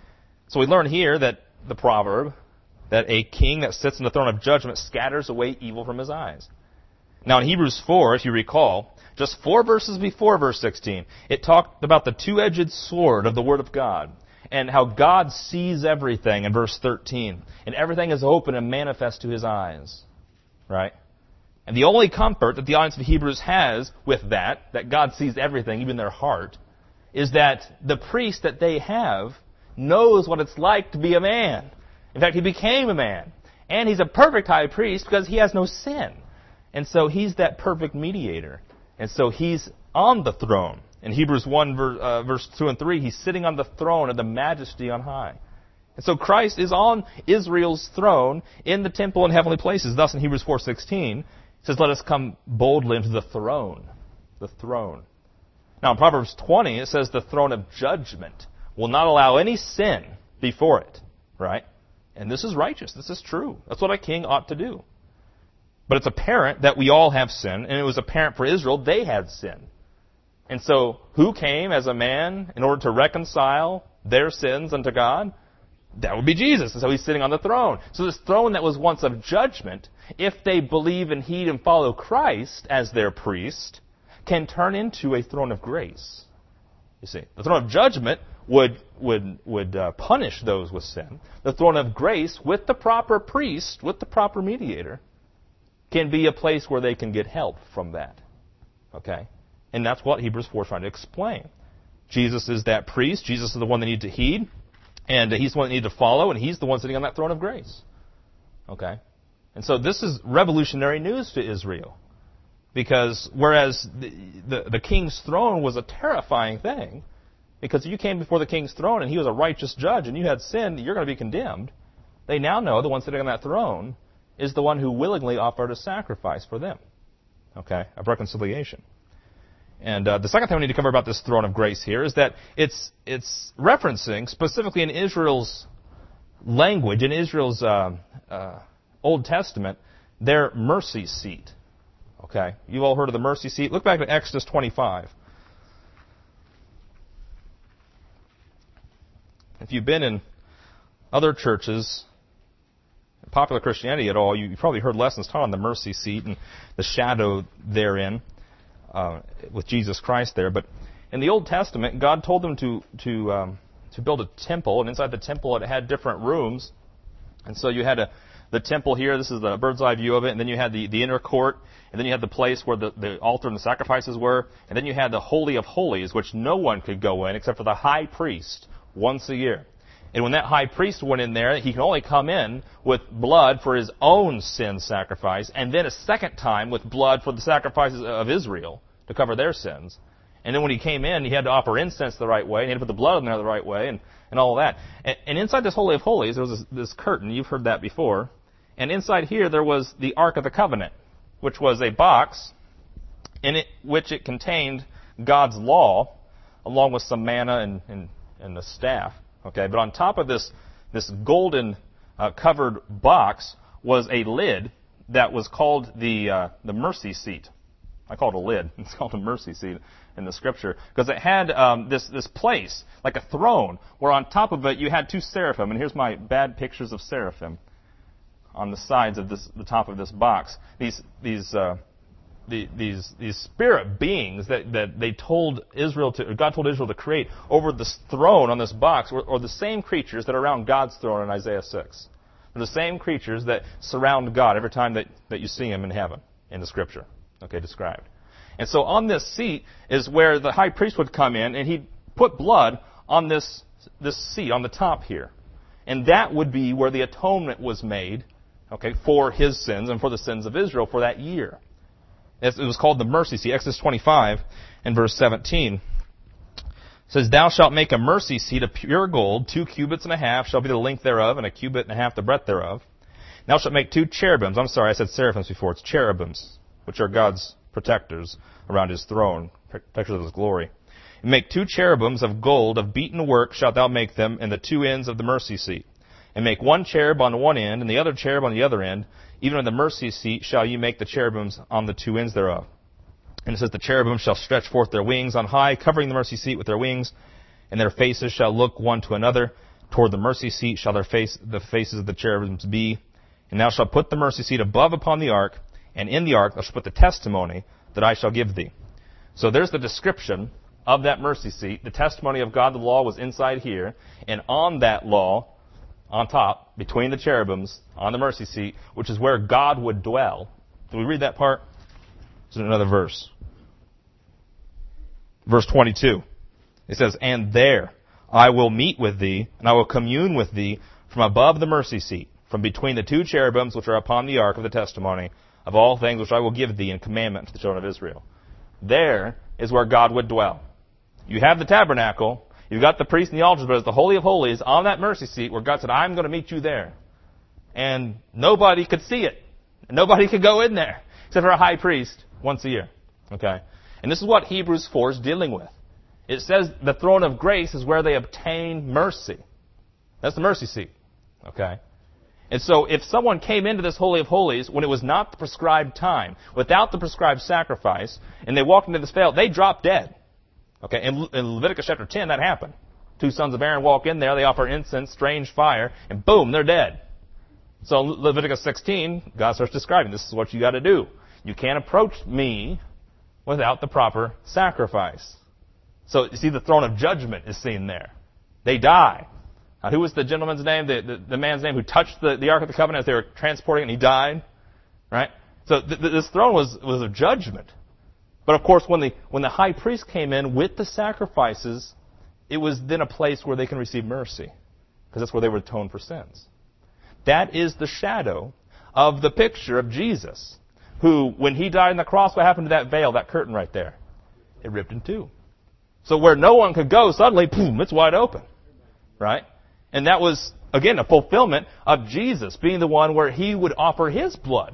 So we learn here that the proverb, that a king that sits in the throne of judgment scatters away evil from his eyes. Now in Hebrews four, if you recall, just four verses before verse sixteen, it talked about the two-edged sword of the Word of God, and how God sees everything in verse thirteen, and everything is open and manifest to his eyes. Right? And the only comfort that the audience of Hebrews has with that, that God sees everything, even their heart, is that the priest that they have knows what it's like to be a man. In fact, he became a man. And he's a perfect high priest because he has no sin. And so he's that perfect mediator. And so he's on the throne. In Hebrews one, verse, uh, verse two and three, he's sitting on the throne of the majesty on high. And so Christ is on Israel's throne in the temple in heavenly places. Thus in Hebrews four sixteen, it says, let us come boldly into the throne. The throne. Now in Proverbs twenty, it says the throne of judgment will not allow any sin before it. Right? And this is righteous. This is true. That's what a king ought to do. But it's apparent that we all have sin, and it was apparent for Israel they had sin. And so who came as a man in order to reconcile their sins unto God? That would be Jesus. And so he's sitting on the throne. So this throne that was once of judgment, if they believe and heed and follow Christ as their priest, can turn into a throne of grace. You see, the throne of judgment would would would uh, punish those with sin. The throne of grace, with the proper priest, with the proper mediator, can be a place where they can get help from that. Okay? And that's what Hebrews four is trying to explain. Jesus is that priest. Jesus is the one they need to heed. And he's the one they need to follow. And he's the one sitting on that throne of grace. Okay? And so this is revolutionary news to Israel. Because whereas the, the, the king's throne was a terrifying thing, because if you came before the king's throne and he was a righteous judge and you had sinned, you're going to be condemned. They now know the one sitting on that throne is the one who willingly offered a sacrifice for them. Okay? Of reconciliation. And uh, the second thing we need to cover about this throne of grace here is that it's it's referencing, specifically in Israel's language, in Israel's uh, uh, Old Testament, their mercy seat. Okay? You've all heard of the mercy seat. Look back at Exodus twenty-five. If you've been in other churches, popular Christianity at all, you, you've probably heard lessons taught on the mercy seat and the shadow therein uh, with Jesus Christ there. But in the Old Testament, God told them to to um, to build a temple, and inside the temple it had different rooms. And so you had a, the temple here. This is the bird's eye view of it. And then you had the, the inner court. And then you had the place where the, the altar and the sacrifices were. And then you had the Holy of Holies, which no one could go in except for the high priest once a year. And when that high priest went in there, he can only come in with blood for his own sin sacrifice, and then a second time with blood for the sacrifices of Israel to cover their sins. And then when he came in, he had to offer incense the right way, and he had to put the blood in there the right way, and, and all of that. And, and inside this Holy of Holies, there was this, this curtain. You've heard that before. And inside here, there was the Ark of the Covenant, which was a box in it, which it contained God's law, along with some manna and, and, and the staff. Okay, but on top of this this golden uh, covered box was a lid that was called the uh, the mercy seat. I call it a lid. It's called a mercy seat in the Scripture because it had um, this this place like a throne, where on top of it you had two seraphim. And here's my bad pictures of seraphim on the sides of this the top of this box. These these. Uh, The, these these spirit beings that, that they told Israel to, God told Israel to create over this throne on this box, or, or the same creatures that are around God's throne in Isaiah six. They're the same creatures that surround God every time that, that you see Him in heaven in the Scripture, okay, described. And so on this seat is where the high priest would come in, and he'd put blood on this this seat on the top here, and that would be where the atonement was made, okay, for his sins and for the sins of Israel for that year. It was called the mercy seat. Exodus twenty-five and verse seventeen says, "Thou shalt make a mercy seat of pure gold, two cubits and a half shall be the length thereof, and a cubit and a half the breadth thereof. Thou shalt make two cherubims." I'm sorry, I said seraphims before. It's cherubims, which are God's protectors around His throne, protectors of His glory. "And make two cherubims of gold, of beaten work shalt thou make them, in the two ends of the mercy seat. And make one cherub on one end, and the other cherub on the other end. Even on the mercy seat shall ye make the cherubims on the two ends thereof." And it says, "The cherubim shall stretch forth their wings on high, covering the mercy seat with their wings, and their faces shall look one to another. Toward the mercy seat shall their face, the faces of the cherubims be. And thou shalt put the mercy seat above upon the ark, and in the ark thou shalt put the testimony that I shall give thee." So there's the description of that mercy seat. The testimony of God, the law, was inside here, and on that law, on top, between the cherubims, on the mercy seat, which is where God would dwell. Did we read that part? It's in another verse. Verse twenty-two. It says, "And there I will meet with thee, and I will commune with thee from above the mercy seat, from between the two cherubims which are upon the ark of the testimony, of all things which I will give thee in commandment to the children of Israel." There is where God would dwell. You have the tabernacle. You've got the priest and the altars, but it's the Holy of Holies on that mercy seat where God said, "I'm going to meet you there." And nobody could see it. Nobody could go in there except for a high priest once a year. Okay? And this is what Hebrews four is dealing with. It says the throne of grace is where they obtain mercy. That's the mercy seat. Okay? And so if someone came into this Holy of Holies when it was not the prescribed time, without the prescribed sacrifice, and they walked into this veil, they dropped dead. Okay, in, in Leviticus chapter ten, that happened. Two sons of Aaron walk in there, they offer incense, strange fire, and boom, they're dead. So Leviticus sixteen, God starts describing, this is what you got to do. You can't approach me without the proper sacrifice. So you see the throne of judgment is seen there. They die. Now, who was the gentleman's name, the, the, the man's name who touched the, the Ark of the Covenant as they were transporting it and he died? Right? So th- th- this throne was, was a judgment. But of course, when the, when the high priest came in with the sacrifices, it was then a place where they can receive mercy. Because that's where they were atoned for sins. That is the shadow of the picture of Jesus, who, when he died on the cross, what happened to that veil, that curtain right there? It ripped in two. So where no one could go, suddenly, boom, it's wide open. Right? And that was, again, a fulfillment of Jesus being the one where he would offer his blood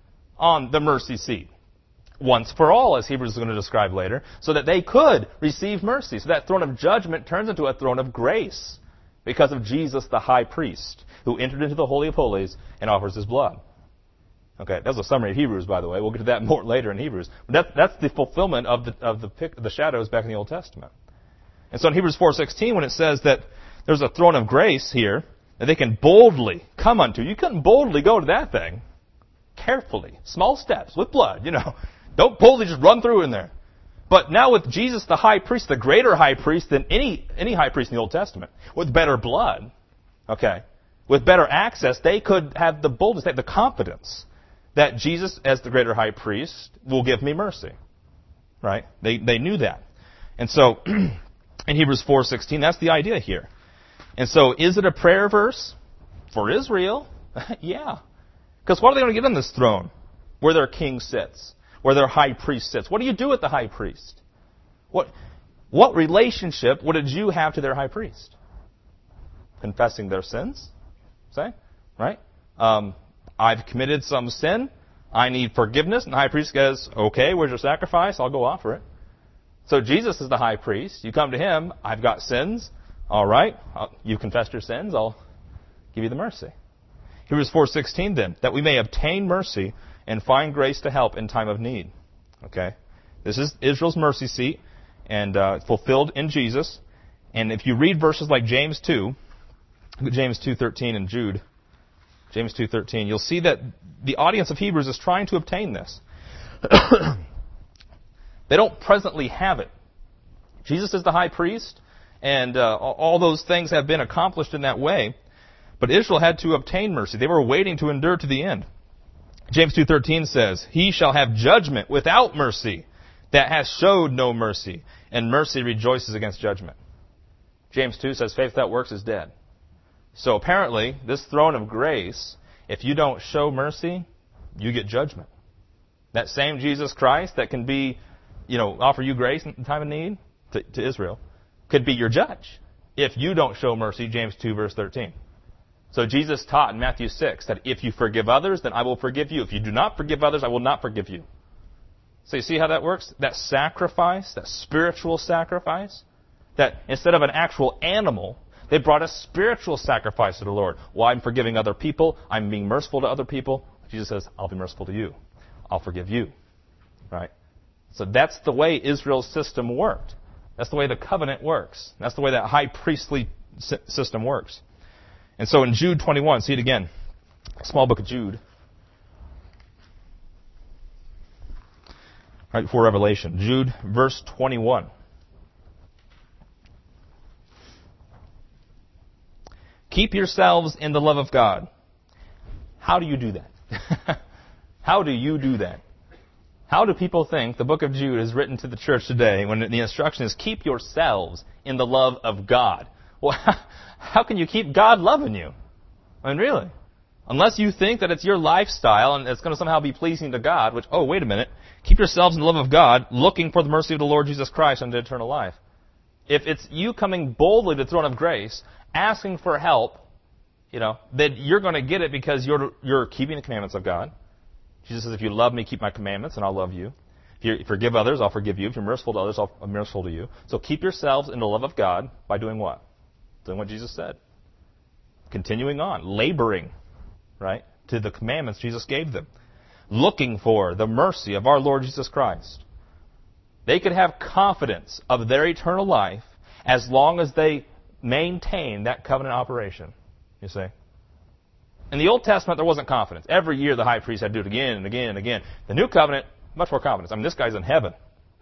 on the mercy seat. Once for all, as Hebrews is going to describe later, so that they could receive mercy. So that throne of judgment turns into a throne of grace because of Jesus, the high priest, who entered into the Holy of Holies and offers his blood. Okay, that's a summary of Hebrews, by the way. We'll get to that more later in Hebrews. But that, that's the fulfillment of the of the, pic, the shadows back in the Old Testament. And so in Hebrews four sixteen, when it says that there's a throne of grace here that they can boldly come unto, you couldn't boldly go to that thing. Carefully, small steps with blood, you know. Don't boldly just run through in there. But now with Jesus, the high priest, the greater high priest than any any high priest in the Old Testament, with better blood, okay, with better access, they could have the boldness, the confidence that Jesus, as the greater high priest, will give me mercy. Right? They they knew that. And so, in Hebrews four sixteen, that's the idea here. And so, is it a prayer verse for Israel? Yeah. Because what are they going to get on this throne? Where their king sits. Where their high priest sits. What do you do with the high priest? What what relationship would a Jew have to their high priest? Confessing their sins? Say? Right? Um, I've committed some sin. I need forgiveness. And the high priest says, okay, where's your sacrifice? I'll go offer it. So Jesus is the high priest. You come to him. I've got sins. All right. You've confessed your sins. I'll give you the mercy. Hebrews four sixteen then, that we may obtain mercy and find grace to help in time of need. Okay? This is Israel's mercy seat and uh, fulfilled in Jesus. And if you read verses like James two, James two thirteen and Jude, James two thirteen, you'll see that the audience of Hebrews is trying to obtain this. They don't presently have it. Jesus is the high priest, and uh, all those things have been accomplished in that way. But Israel had to obtain mercy. They were waiting to endure to the end. James two thirteen says, he shall have judgment without mercy that has showed no mercy, and mercy rejoices against judgment. James two says, faith without works is dead. So apparently, this throne of grace, if you don't show mercy, you get judgment. That same Jesus Christ that can be, you know, offer you grace in time of need to, to Israel, could be your judge if you don't show mercy, James two verse thirteen. So Jesus taught in Matthew six that if you forgive others, then I will forgive you. If you do not forgive others, I will not forgive you. So you see how that works? That sacrifice, that spiritual sacrifice, that instead of an actual animal, they brought a spiritual sacrifice to the Lord. Well, I'm forgiving other people. I'm being merciful to other people. Jesus says, I'll be merciful to you. I'll forgive you. Right? So that's the way Israel's system worked. That's the way the covenant works. That's the way that high priestly system works. And so in Jude twenty-one, see it again. Small book of Jude. Right before Revelation. Jude, verse twenty-one. Keep yourselves in the love of God. How do you do that? How do you do that? How do people think the book of Jude is written to the church today when the instruction is keep yourselves in the love of God? Well, how can you keep God loving you? I mean, really? Unless you think that it's your lifestyle and it's going to somehow be pleasing to God, which, oh, wait a minute. Keep yourselves in the love of God, looking for the mercy of the Lord Jesus Christ unto eternal life. If it's you coming boldly to the throne of grace, asking for help, you know, then you're going to get it because you're you're keeping the commandments of God. Jesus says, if you love me, keep my commandments, and I'll love you. If you forgive others, I'll forgive you. If you're merciful to others, I'll be merciful to you. So keep yourselves in the love of God by doing what? Doing what Jesus said. Continuing on. Laboring, right, to the commandments Jesus gave them. Looking for the mercy of our Lord Jesus Christ. They could have confidence of their eternal life as long as they maintain that covenant operation. You see? In the Old Testament, there wasn't confidence. Every year the high priest had to do it again and again and again. The New Covenant, much more confidence. I mean, this guy's in heaven.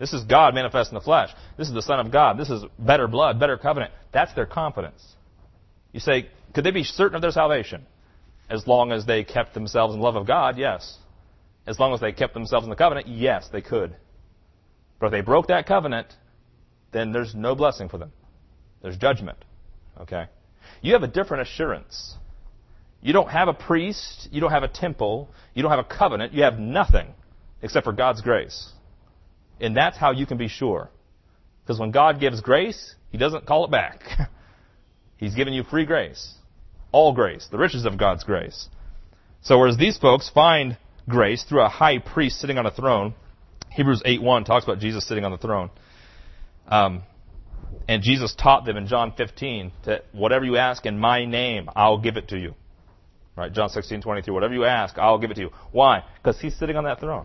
This is God manifest in the flesh. This is the Son of God. This is better blood, better covenant. That's their confidence. You say, could they be certain of their salvation? As long as they kept themselves in the love of God, yes. As long as they kept themselves in the covenant, yes, they could. But if they broke that covenant, then there's no blessing for them. There's judgment. Okay? You have a different assurance. You don't have a priest. You don't have a temple. You don't have a covenant. You have nothing except for God's grace. And that's how you can be sure. Because when God gives grace, He doesn't call it back. He's given you free grace. All grace. The riches of God's grace. So whereas these folks find grace through a high priest sitting on a throne, Hebrews eight one talks about Jesus sitting on the throne. Um, and Jesus taught them in John fifteen that whatever you ask in my name, I'll give it to you. Right? John sixteen twenty-three. Whatever you ask, I'll give it to you. Why? Because He's sitting on that throne.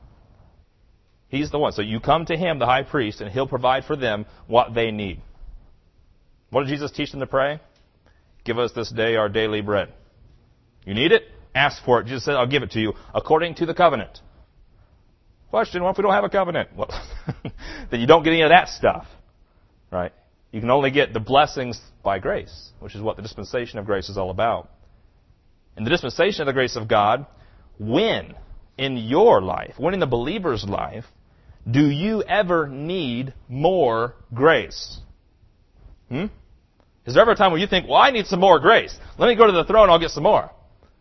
He's the one. So you come to Him, the high priest, and He'll provide for them what they need. What did Jesus teach them to pray? Give us this day our daily bread. You need it? Ask for it. Jesus said, I'll give it to you according to the covenant. Question, what if we don't have a covenant? Well, then you don't get any of that stuff. Right? You can only get the blessings by grace, which is what the dispensation of grace is all about. In the dispensation of the grace of God, when in your life, when in the believer's life, do you ever need more grace? Hmm? Is there ever a time where you think, well, I need some more grace. Let me go to the throne and I'll get some more.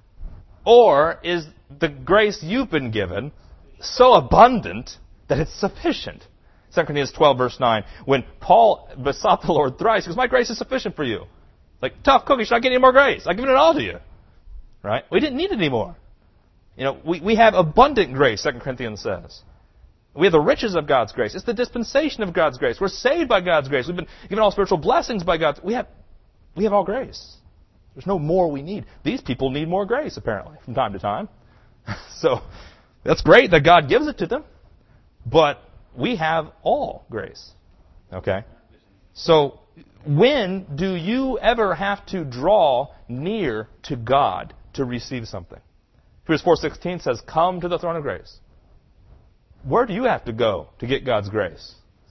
Or is the grace you've been given so abundant that it's sufficient? Second Corinthians twelve, verse nine. When Paul besought the Lord thrice, he goes, my grace is sufficient for you. Like, tough cookie, should I get any more grace? I've given it all to you. Right? We didn't need it anymore. You know, we, we have abundant grace, Second Corinthians says. We have the riches of God's grace. It's the dispensation of God's grace. We're saved by God's grace. We've been given all spiritual blessings by God. We have, we have all grace. There's no more we need. These people need more grace, apparently, from time to time. So, that's great that God gives it to them. But we have all grace. Okay? So, when do you ever have to draw near to God to receive something? Hebrews four sixteen says, come to the throne of grace. Where do you have to go to get God's grace?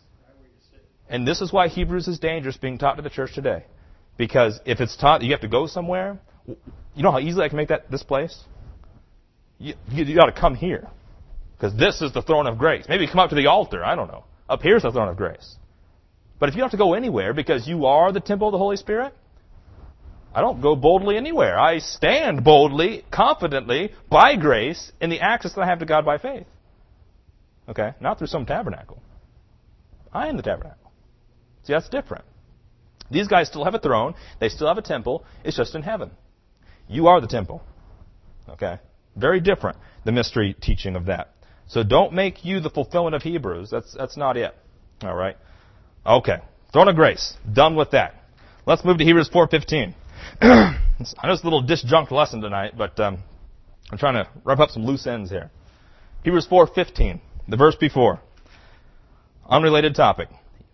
And this is why Hebrews is dangerous being taught to the church today. Because if it's taught that you have to go somewhere, you know how easily I can make that this place? You, you, you got to come here. Because this is the throne of grace. Maybe come up to the altar. I don't know. Up here's the throne of grace. But if you don't have to go anywhere because you are the temple of the Holy Spirit, I don't go boldly anywhere. I stand boldly, confidently, by grace, in the access that I have to God by faith. Okay? Not through some tabernacle. I am the tabernacle. See, that's different. These guys still have a throne. They still have a temple. It's just in heaven. You are the temple. Okay? Very different, the mystery teaching of that. So don't make you the fulfillment of Hebrews. That's that's not it. All right? Okay. Throne of grace. Done with that. Let's move to Hebrews four fifteen. I know it's a little disjunct lesson tonight, but um, I'm trying to wrap up some loose ends here. Hebrews four fifteen, the verse before. Unrelated topic.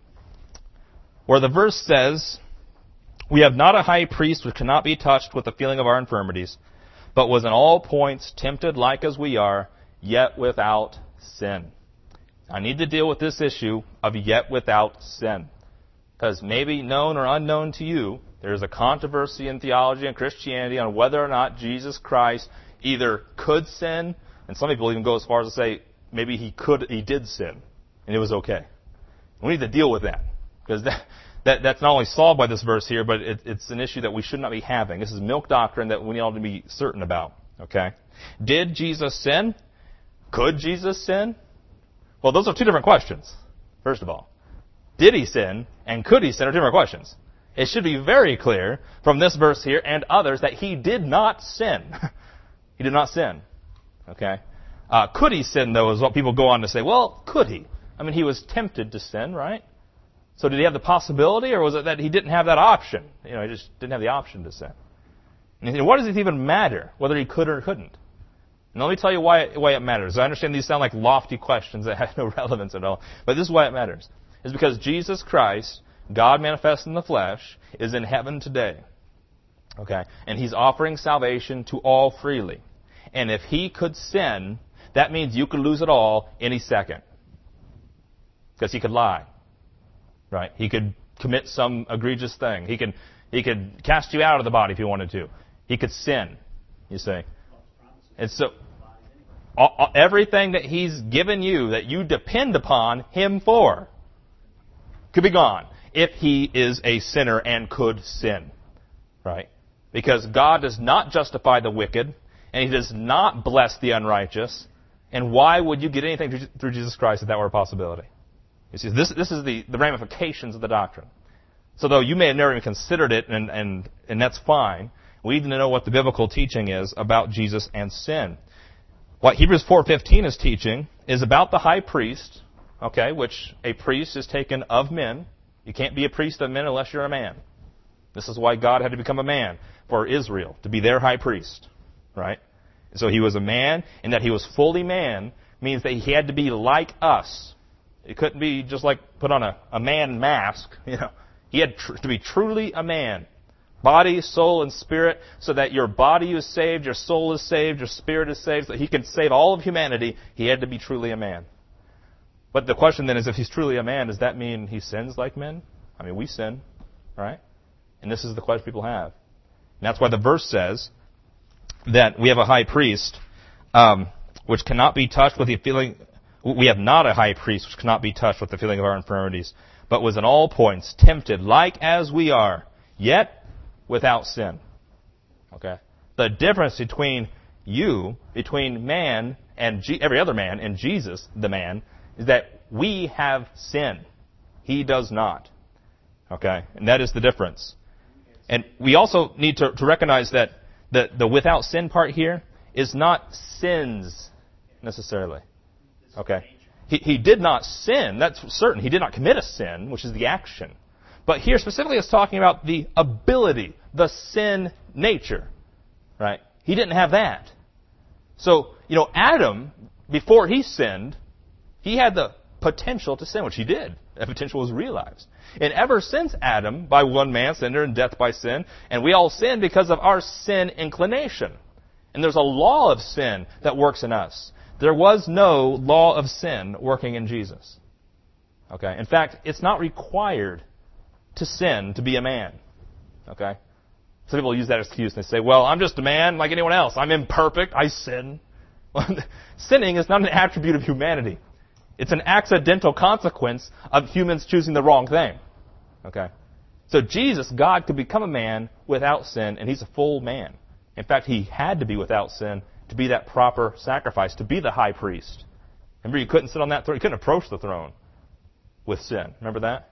Where the verse says, we have not a high priest which cannot be touched with the feeling of our infirmities, but was in all points tempted like as we are, yet without sin. I need to deal with this issue of yet without sin. Because maybe known or unknown to you, there's a controversy in theology and Christianity on whether or not Jesus Christ either could sin, and some people even go as far as to say maybe he could, he did sin, and it was okay. We need to deal with that. Because that, that, that's not only solved by this verse here, but it, it's an issue that we should not be having. This is milk doctrine that we need all to be certain about. Okay? Did Jesus sin? Could Jesus sin? Well, those are two different questions, first of all. Did he sin and could he sin are different questions. It should be very clear from this verse here and others that he did not sin. He did not sin. Okay? Uh, could he sin, though, is what people go on to say. Well, could he? I mean, he was tempted to sin, right? So did he have the possibility, or was it that he didn't have that option? You know, he just didn't have the option to sin. And you think, what does it even matter whether he could or couldn't? And let me tell you why, why it matters. I understand these sound like lofty questions that have no relevance at all. But this is why it matters. It's because Jesus Christ, God manifest in the flesh, is in heaven today. Okay? And he's offering salvation to all freely. And if he could sin, that means you could lose it all any second. because he could lie, right? He could commit some egregious thing. He could he could cast you out of the body if he wanted to. He could sin, you see. And so all, everything that he's given you that you depend upon him for could be gone if he is a sinner and could sin, right? Because God does not justify the wicked, and he does not bless the unrighteous. And why would you get anything through Jesus Christ if that were a possibility? You see, this, this is the, the ramifications of the doctrine. So though you may have never even considered it, and, and, and that's fine, we need to know what the biblical teaching is about Jesus and sin. What Hebrews four fifteen is teaching is about the high priest, okay, which a priest is taken of men. You can't be a priest of men unless you're a man. This is why God had to become a man for Israel, to be their high priest, right? So he was a man, and that he was fully man means that he had to be like us. It couldn't be just like put on a, a man mask, you know. He had tr- to be truly a man. Body, soul, and spirit, so that your body is saved, your soul is saved, your spirit is saved, so that he could save all of humanity. He had to be truly a man. But the question then is, if he's truly a man, does that mean he sins like men? I mean, we sin, right? And this is the question people have. And that's why the verse says that we have a high priest, um, which cannot be touched with the feeling. We have not a high priest which cannot be touched with the feeling of our infirmities, but was in all points tempted like as we are, yet without sin. Okay? The difference between you, between man and G- every other man, and Jesus, the man, is that we have sin. He does not. Okay? And that is the difference. And we also need to, to recognize that the, the without sin part here is not sins necessarily. Okay? He, he did not sin. That's certain. He did not commit a sin, which is the action. But here specifically it's talking about the ability, the sin nature, right? He didn't have that. So, you know, Adam, before he sinned, he had the potential to sin, which he did. That potential was realized. And ever since Adam, by one man sinned, and death by sin, and we all sin because of our sin inclination. And there's a law of sin that works in us. There was no law of sin working in Jesus. Okay? In fact, it's not required to sin to be a man. Okay? Some people use that excuse and they say, well, I'm just a man like anyone else. I'm imperfect. I sin. Well, sinning is not an attribute of humanity. It's an accidental consequence of humans choosing the wrong thing. Okay? So Jesus, God, could become a man without sin, and he's a full man. In fact, he had to be without sin to be that proper sacrifice, to be the high priest. Remember, you couldn't sit on that throne. You couldn't approach the throne with sin. Remember that?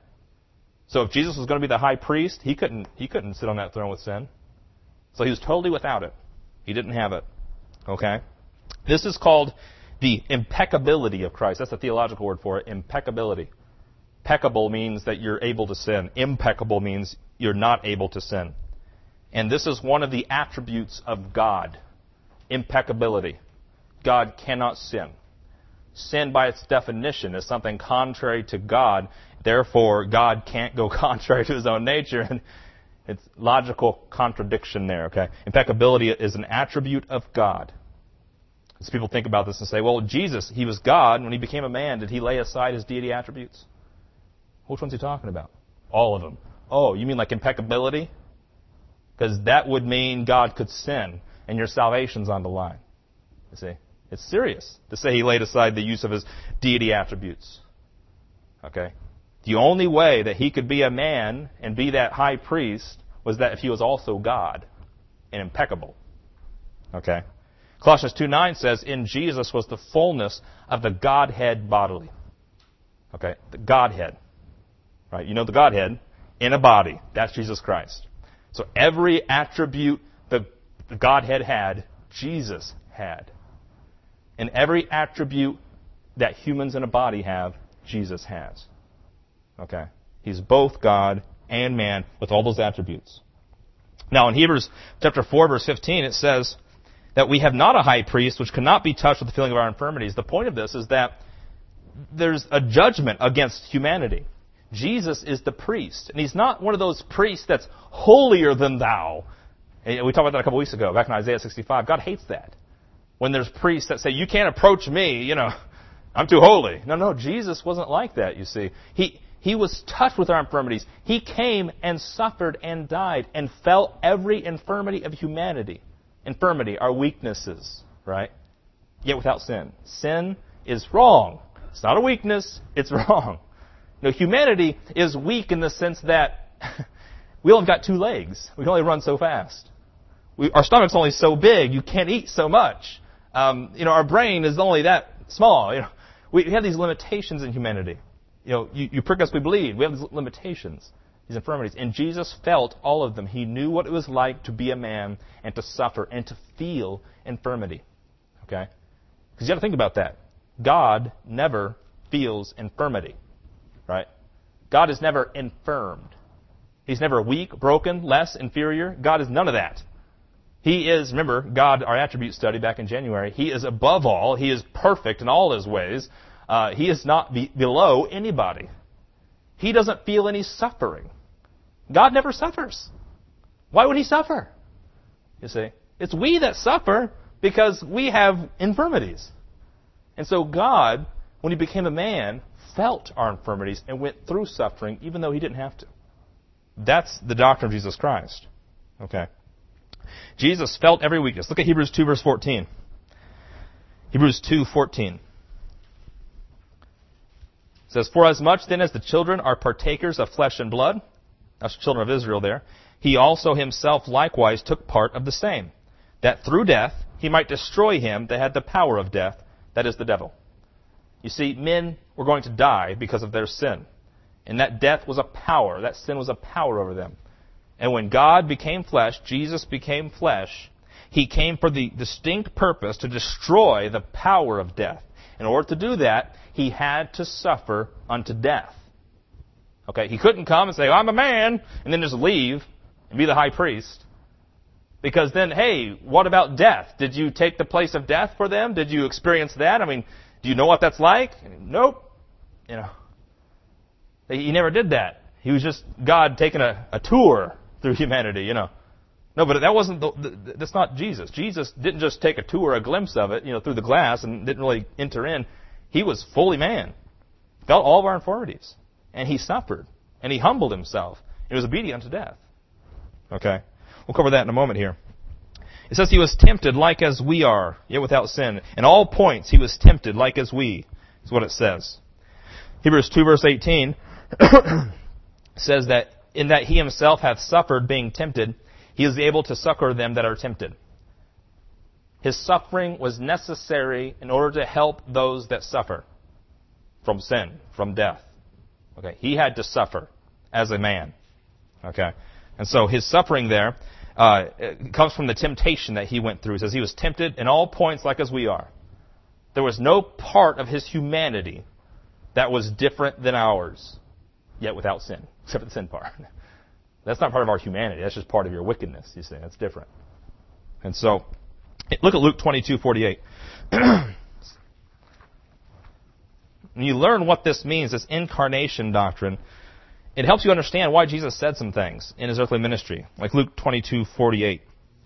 So if Jesus was going to be the high priest, he couldn't he couldn't sit on that throne with sin. So he was totally without it. He didn't have it. Okay? This is called the impeccability of Christ. That's a theological word for it, impeccability. Peccable means that you're able to sin. Impeccable means you're not able to sin. And this is one of the attributes of God. Impeccability. God cannot sin. Sin, by its definition, is something contrary to God. Therefore, God can't go contrary to his own nature. And it's logical contradiction there, okay? Impeccability is an attribute of God. As people think about this and say, well, Jesus, he was God. When he became a man, did he lay aside his deity attributes? Which one's he talking about? All of them. Oh, you mean like impeccability? Because that would mean God could sin, and your salvation's on the line. You see? It's serious to say he laid aside the use of his deity attributes. Okay? The only way that he could be a man and be that high priest was that if he was also God and impeccable. Okay? Colossians two nine says, in Jesus was the fullness of the Godhead bodily. Okay? The Godhead. Right? You know the Godhead in a body. That's Jesus Christ. So every attribute the, the Godhead had, Jesus had. And every attribute that humans in a body have, Jesus has. Okay? He's both God and man with all those attributes. Now in Hebrews chapter four, verse fifteen, it says that we have not a high priest which cannot be touched with the feeling of our infirmities. The point of this is that there's a judgment against humanity. Jesus is the priest. And he's not one of those priests that's holier than thou. We talked about that a couple weeks ago, back in Isaiah sixty-five. God hates that. When there's priests that say, you can't approach me, you know, I'm too holy. No, no, Jesus wasn't like that, you see. He, he was touched with our infirmities. He came and suffered and died and felt every infirmity of humanity. Infirmity, our weaknesses, right? Yet without sin. Sin is wrong. It's not a weakness, it's wrong. You know, humanity is weak in the sense that we only got two legs. We can only run so fast. We, our stomach's only so big, you can't eat so much. Um, you know, our brain is only that small. You know, we have these limitations in humanity. You know, you, you prick us, we bleed. We have these limitations, these infirmities. And Jesus felt all of them. He knew what it was like to be a man and to suffer and to feel infirmity. Okay? Because you got to think about that. God never feels infirmity. Right? God is never infirmed. He's never weak, broken, less, inferior. God is none of that. He is, remember, God, our attribute study back in January, He is above all. He is perfect in all His ways. Uh, he is not be- below anybody. He doesn't feel any suffering. God never suffers. Why would He suffer? You see, it's we that suffer because we have infirmities. And so God, when He became a man, felt our infirmities and went through suffering even though He didn't have to. That's the doctrine of Jesus Christ. Okay. Jesus felt every weakness. Look at Hebrews two, verse fourteen. Hebrews two, fourteen. It says, "For as much then as the children are partakers of flesh and blood," that's the children of Israel there, "he also himself likewise took part of the same, that through death he might destroy him that had the power of death, that is the devil." You see, men were going to die because of their sin. And that death was a power. That sin was a power over them. And when God became flesh, Jesus became flesh, He came for the distinct purpose to destroy the power of death. In order to do that, He had to suffer unto death. Okay, He couldn't come and say, "I'm a man," and then just leave and be the high priest. Because then, hey, what about death? Did you take the place of death for them? Did you experience that? I mean, do you know what that's like? Nope. You know, He never did that. He was just God taking a, a tour through humanity, you know. No, but that wasn't the, the, that's not Jesus. Jesus didn't just take a tour, a glimpse of it, you know, through the glass and didn't really enter in. He was fully man. Felt all of our infirmities. And He suffered. And He humbled Himself. He was obedient unto death. Okay. We'll cover that in a moment here. It says He was tempted like as we are, yet without sin. In all points He was tempted like as we, is what it says. Hebrews two, verse eighteen says that in that He Himself hath suffered being tempted, He is able to succor them that are tempted. His suffering was necessary in order to help those that suffer from sin, from death. Okay, He had to suffer as a man. Okay, and so His suffering there uh, comes from the temptation that He went through. It says He was tempted in all points like as we are. There was no part of His humanity that was different than ours, yet without sin, except for the sin part. That's not part of our humanity. That's just part of your wickedness, you see. That's different. And so, look at Luke twenty-two forty-eight. When you learn what this means, this incarnation doctrine, it helps you understand why Jesus said some things in His earthly ministry, like Luke twenty-two forty-eight.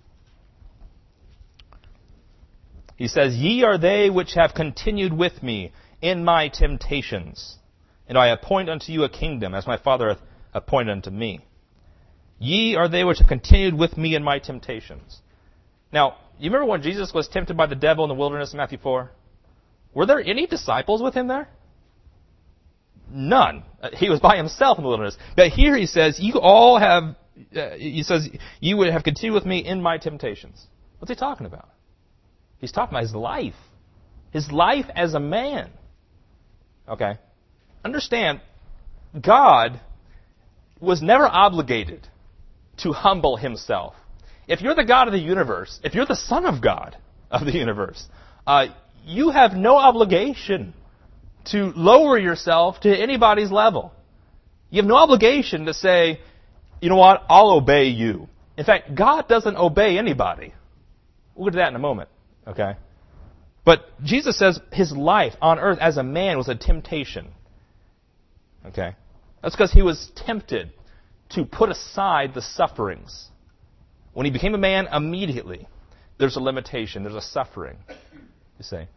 He says, "Ye are they which have continued with me in my temptations, and I appoint unto you a kingdom, as my Father hath appointed unto me. Ye are they which have continued with me in my temptations." Now, you remember when Jesus was tempted by the devil in the wilderness in Matthew four? Were there any disciples with Him there? None. He was by Himself in the wilderness. But here He says, you all have, uh, He says, you would have continued with me in my temptations. What's He talking about? He's talking about His life. His life as a man. Okay? Understand, God was never obligated to humble Himself. If you're the God of the universe, if you're the Son of God of the universe, uh, you have no obligation to lower yourself to anybody's level. You have no obligation to say, you know what, I'll obey you. In fact, God doesn't obey anybody. We'll get to that in a moment. Okay? But Jesus says His life on earth as a man was a temptation. Okay? That's because He was tempted to put aside the sufferings. When He became a man, immediately, there's a limitation, there's a suffering, you see.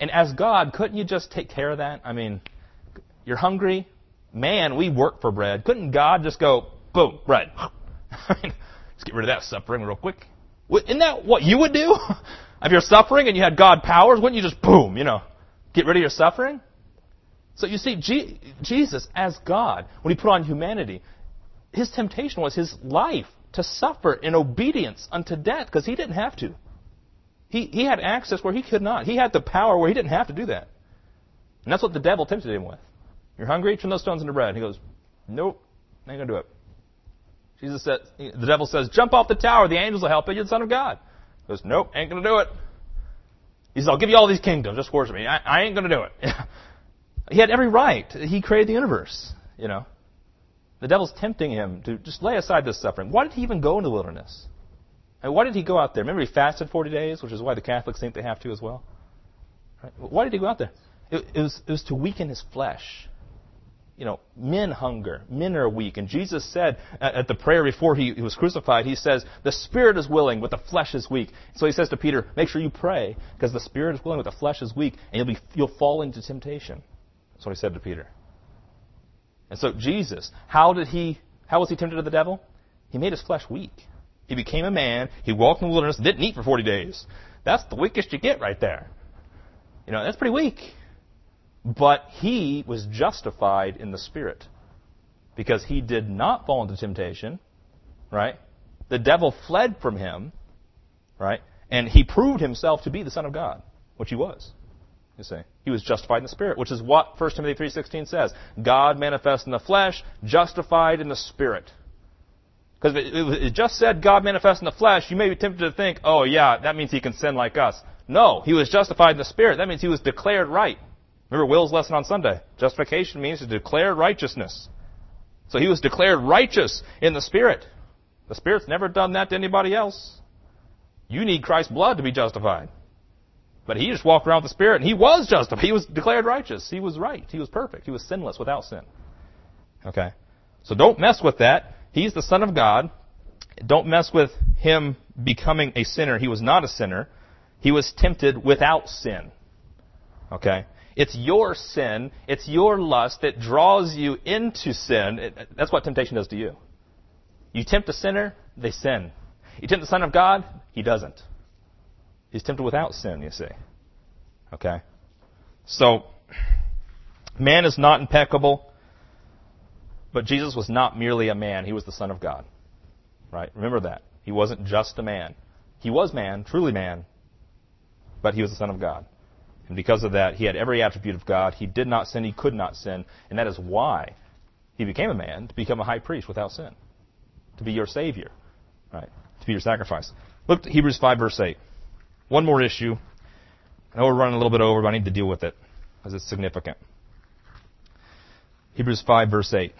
And as God, couldn't you just take care of that? I mean, you're hungry. Man, we work for bread. Couldn't God just go, boom, bread. I mean, let's get rid of that suffering real quick. Isn't that what you would do? If you're suffering and you had God powers, wouldn't you just, boom, you know, get rid of your suffering? So you see, G- Jesus, as God, when he put on humanity, his temptation was his life to suffer in obedience unto death, because he didn't have to. He, he had access where he could not. He had the power where he didn't have to do that. And that's what the devil tempted him with. You're hungry? Turn those stones into bread. He goes, nope, ain't going to do it. Jesus said, the devil says, jump off the tower. The angels will help you. You're the Son of God. He goes, nope, ain't going to do it. He says, I'll give you all these kingdoms. Just worship me. I, I ain't going to do it. He had every right. He created the universe, you know. The devil's tempting him to just lay aside this suffering. Why did he even go into the wilderness? And why did he go out there? Remember, he fasted forty days, which is why the Catholics think they have to as well. Right? Why did he go out there? It, it, was, it was to weaken his flesh. You know, men hunger. Men are weak. And Jesus said at, at the prayer before he, he was crucified, he says, the spirit is willing, but the flesh is weak. So he says to Peter, make sure you pray, because the spirit is willing, but the flesh is weak, and you'll be you'll fall into temptation. That's what he said to Peter. And so Jesus, how did he? How was he tempted of the devil? He made his flesh weak. He became a man. He walked in the wilderness, didn't eat for forty days. That's the weakest you get right there. You know, that's pretty weak. But he was justified in the Spirit because he did not fall into temptation, right? The devil fled from him, right? And he proved himself to be the Son of God, which he was. You see, he was justified in the Spirit, which is what First Timothy three sixteen says. God manifest in the flesh, justified in the Spirit. Because if it, it just said God manifest in the flesh, you may be tempted to think, oh yeah, that means he can sin like us. No, he was justified in the Spirit. That means he was declared right. Remember Will's lesson on Sunday. Justification means to declare righteousness. So he was declared righteous in the Spirit. The Spirit's never done that to anybody else. You need Christ's blood to be justified. But he just walked around with the Spirit, and he was justified. He was declared righteous. He was right. He was perfect. He was sinless without sin. Okay? So don't mess with that. He's the Son of God. Don't mess with him becoming a sinner. He was not a sinner. He was tempted without sin. Okay? It's your sin, it's your lust that draws you into sin. It, that's what temptation does to you. You tempt a sinner, they sin. You tempt the Son of God, he doesn't. He's tempted without sin, you see. Okay? So, man is not impeccable, but Jesus was not merely a man. He was the Son of God. Right? Remember that. He wasn't just a man. He was man, truly man, but he was the Son of God. And because of that, he had every attribute of God. He did not sin. He could not sin. And that is why he became a man, to become a high priest without sin. To be your Savior. Right? To be your sacrifice. Look at Hebrews five, verse eight. One more issue. I know we're running a little bit over, but I need to deal with it because it's significant. Hebrews five, verse eight.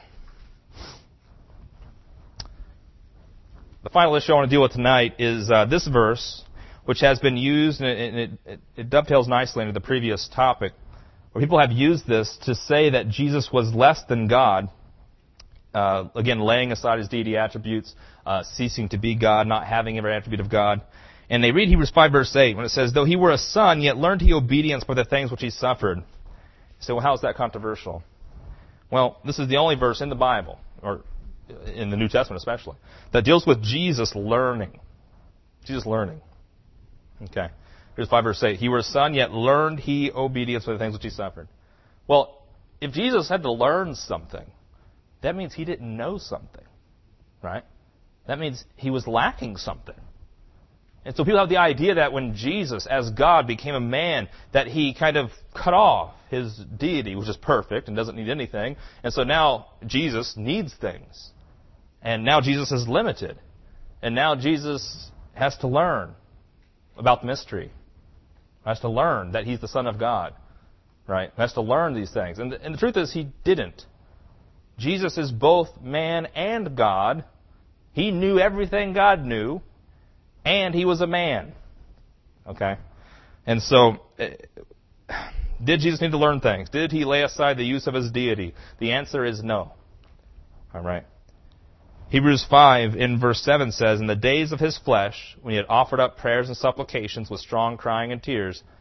The final issue I want to deal with tonight is uh, this verse, which has been used, and it, it, it, it dovetails nicely into the previous topic, where people have used this to say that Jesus was less than God, uh, again, laying aside his deity attributes, uh, ceasing to be God, not having every attribute of God. And they read Hebrews five, verse eight, when it says, though he were a son, yet learned he obedience by the things which he suffered. So how is that controversial? Well, this is the only verse in the Bible, or in the New Testament especially, that deals with Jesus learning. Jesus learning. Okay. Here's five verse eight. He were a son, yet learned he obedience for the things which he suffered. Well, if Jesus had to learn something, that means he didn't know something. Right? That means he was lacking something. And so people have the idea that when Jesus, as God, became a man, that he kind of cut off his deity, which is perfect and doesn't need anything. And so now Jesus needs things. And now Jesus is limited. And now Jesus has to learn about the mystery. Has to learn that he's the Son of God. Right? Has to learn these things. And the, and the truth is, he didn't. Jesus is both man and God. He knew everything God knew. And he was a man. Okay? And so, did Jesus need to learn things? Did he lay aside the use of his deity? The answer is no. All right? Hebrews five in verse seven says, in the days of his flesh, when he had offered up prayers and supplications with strong crying and tears,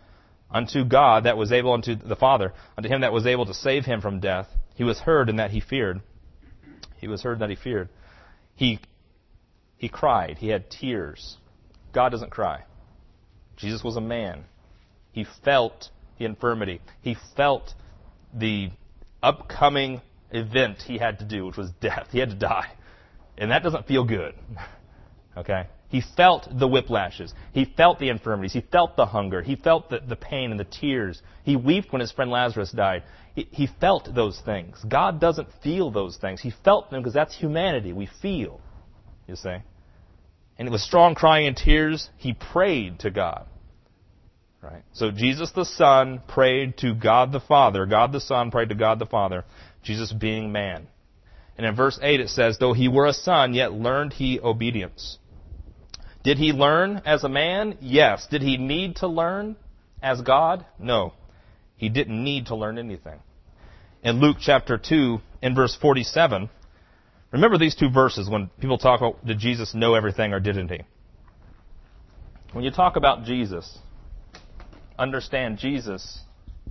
unto God that was able, unto the Father, unto him that was able to save him from death. He was heard in that he feared. He was heard that he feared. He, he cried. He had tears. God doesn't cry. Jesus was a man. He felt the infirmity. He felt the upcoming event he had to do, which was death. He had to die. And that doesn't feel good. Okay? He felt the whiplashes. He felt the infirmities. He felt the hunger. He felt the, the pain and the tears. He wept when his friend Lazarus died. He, he felt those things. God doesn't feel those things. He felt them because that's humanity. We feel, you see. And it was strong crying and tears. He prayed to God. Right? So Jesus the Son prayed to God the Father. God the Son prayed to God the Father. Jesus being man. And in verse eight it says, though he were a son, yet learned he obedience. Did he learn as a man? Yes. Did he need to learn as God? No. He didn't need to learn anything. In Luke chapter two, in verse forty-seven, remember these two verses when people talk about, did Jesus know everything or didn't he? When you talk about Jesus, understand Jesus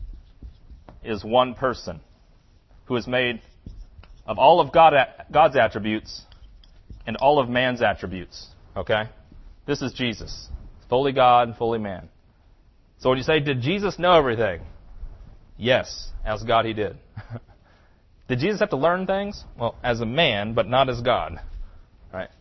is one person who is made of all of God, God's attributes and all of man's attributes. Okay? This is Jesus. Fully God, fully man. So when you say, did Jesus know everything? Yes, as God he did. Did Jesus have to learn things? Well, as a man, but not as God. Right?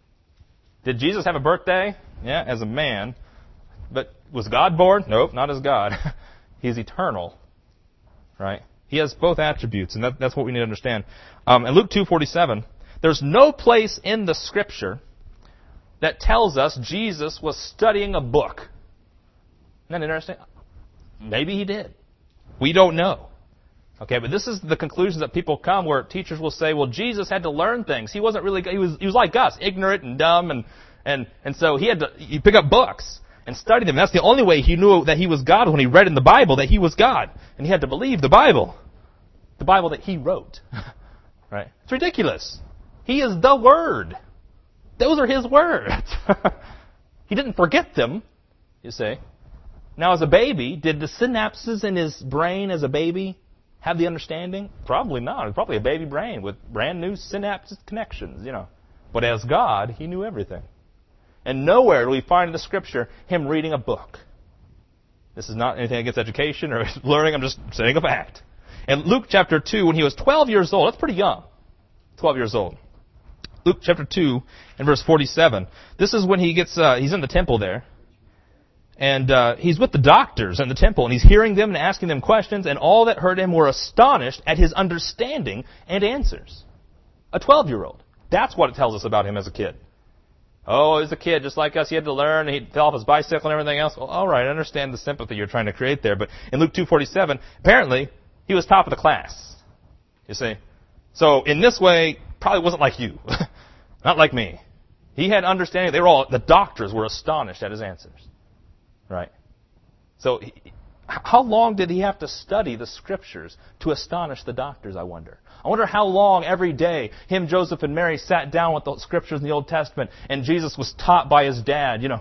Did Jesus have a birthday? Yeah, as a man. But was God born? Nope, not as God. He's eternal. Right? He has both attributes, and that, that's what we need to understand. Um, in Luke two forty-seven, there's no place in the Scripture that tells us Jesus was studying a book. Isn't that interesting? Maybe he did. We don't know. Okay, but this is the conclusion that people come where teachers will say, well, Jesus had to learn things. He wasn't really, he was, he was like us, ignorant and dumb, and, and, and so he had to he pick up books and study them. That's the only way he knew that he was God, when he read in the Bible that he was God. And he had to believe the Bible. The Bible that he wrote. Right? It's ridiculous. He is the Word. Those are his words. He didn't forget them, you see. Now, as a baby, did the synapses in his brain as a baby have the understanding? Probably not. It was probably a baby brain with brand new synapse connections, you know. But as God, he knew everything. And nowhere do we find in the Scripture him reading a book. This is not anything against education or learning. I'm just saying a fact. In Luke chapter two, when he was twelve years old, that's pretty young. twelve years old. Luke chapter two and verse forty-seven. This is when he gets, uh, he's in the temple there. And uh, he's with the doctors in the temple, and he's hearing them and asking them questions, and all that heard him were astonished at his understanding and answers. A twelve-year-old. That's what it tells us about him as a kid. Oh, he was a kid just like us. He had to learn. He fell off his bicycle and everything else. Well, all right, I understand the sympathy you're trying to create there. But in Luke two forty-seven, apparently, he was top of the class. You see? So in this way, probably wasn't like you. Not like me. He had understanding. They were all, the doctors were astonished at his answers. Right? So he, how long did he have to study the Scriptures to astonish the doctors, I wonder? I wonder how long every day him, Joseph, and Mary sat down with the Scriptures in the Old Testament and Jesus was taught by his dad. You know,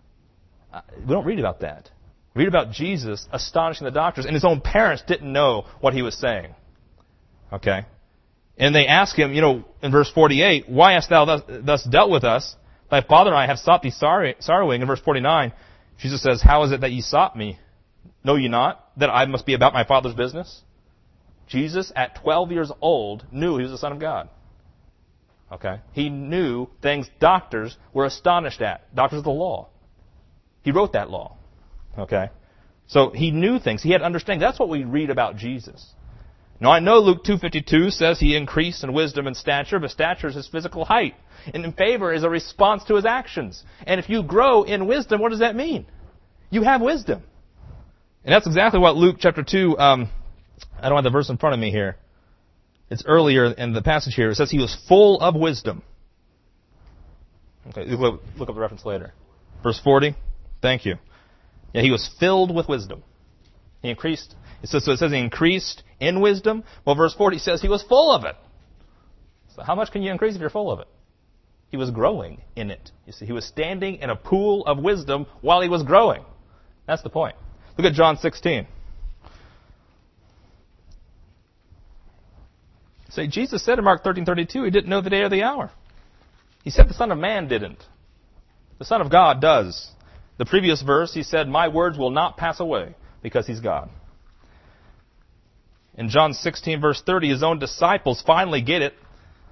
we don't read about that. We read about Jesus astonishing the doctors, and his own parents didn't know what he was saying. Okay? And they ask him, you know, in verse forty-eight, why hast thou thus, thus dealt with us? Thy father and I have sought thee sorrowing. In verse forty-nine, Jesus says, how is it that ye sought me? Know ye not that I must be about my Father's business? Jesus, at twelve years old, knew he was the Son of God. Okay? He knew things doctors were astonished at. Doctors of the law. He wrote that law. Okay? So he knew things. He had understanding. That's what we read about Jesus. Now, I know Luke two fifty-two says he increased in wisdom and stature, but stature is his physical height. And in favor is a response to his actions. And if you grow in wisdom, what does that mean? You have wisdom. And that's exactly what Luke chapter two, um, I don't have the verse in front of me here. It's earlier in the passage here. It says he was full of wisdom. Okay, look, look up the reference later. Verse forty. Thank you. Yeah, he was filled with wisdom. He increased. It says, so it says he increased in wisdom. Well, verse forty says he was full of it. So how much can you increase if you're full of it? He was growing in it. You see, he was standing in a pool of wisdom while he was growing. That's the point. Look at John sixteen. Say, Jesus said in Mark thirteen thirty-two, he didn't know the day or the hour. He said the Son of Man didn't. The Son of God does. The previous verse, he said, my words will not pass away, because he's God. In John sixteen, verse thirty, his own disciples finally get it.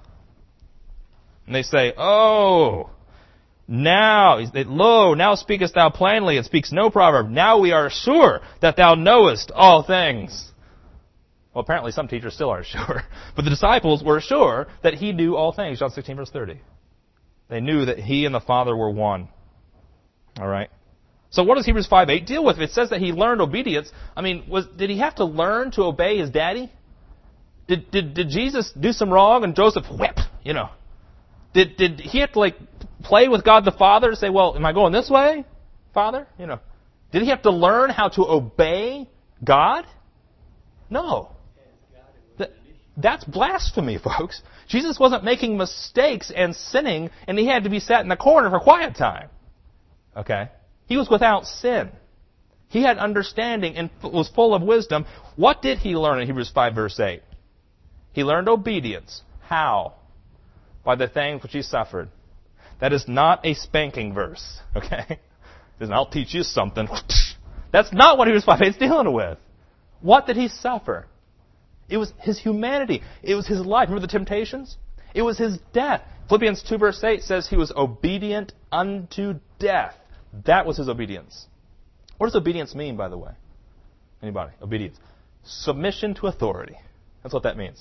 And they say, oh, now, lo, now speakest thou plainly, and speaks no proverb. Now we are sure that thou knowest all things. Well, apparently some teachers still aren't sure. But the disciples were sure that he knew all things. John sixteen, verse thirty. They knew that he and the Father were one. All right? So what does Hebrews five eight deal with? It says that he learned obedience. I mean, was did he have to learn to obey his daddy? Did did did Jesus do some wrong and Joseph whip, you know? Did did he have to like play with God the Father to say, well, am I going this way, Father? You know. Did he have to learn how to obey God? No. That, that's blasphemy, folks. Jesus wasn't making mistakes and sinning, and he had to be sat in the corner for quiet time. Okay? He was without sin. He had understanding and was full of wisdom. What did he learn in Hebrews five, verse eight? He learned obedience. How? By the things which he suffered. That is not a spanking verse. Okay? It I'll teach you something. That's not what Hebrews five eight is dealing with. What did he suffer? It was his humanity. It was his life. Remember the temptations? It was his death. Philippians two, verse eight says he was obedient unto death. That was his obedience. What does obedience mean, by the way? Anybody? Obedience. Submission to authority. That's what that means.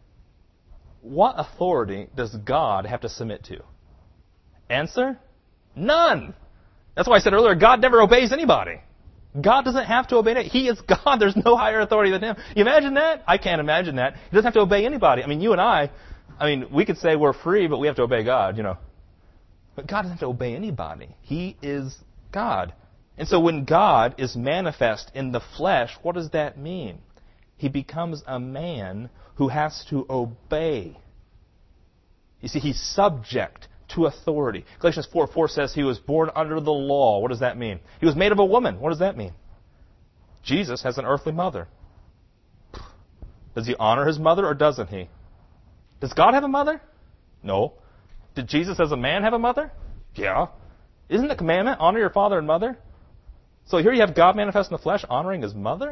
What authority does God have to submit to? Answer? None. That's why I said earlier, God never obeys anybody. God doesn't have to obey anybody. He is God. There's no higher authority than him. You imagine that? I can't imagine that. He doesn't have to obey anybody. I mean, you and I, I mean, we could say we're free, but we have to obey God, you know. But God doesn't have to obey anybody. He is God. And so when God is manifest in the flesh, what does that mean? He becomes a man who has to obey. You see, he's subject to authority. Galatians four four says he was born under the law. What does that mean? He was made of a woman. What does that mean? Jesus has an earthly mother. Does he honor his mother or doesn't he? Does God have a mother? No. Did Jesus as a man have a mother? Yeah. Isn't the commandment, honor your father and mother? So here you have God manifest in the flesh, honoring his mother?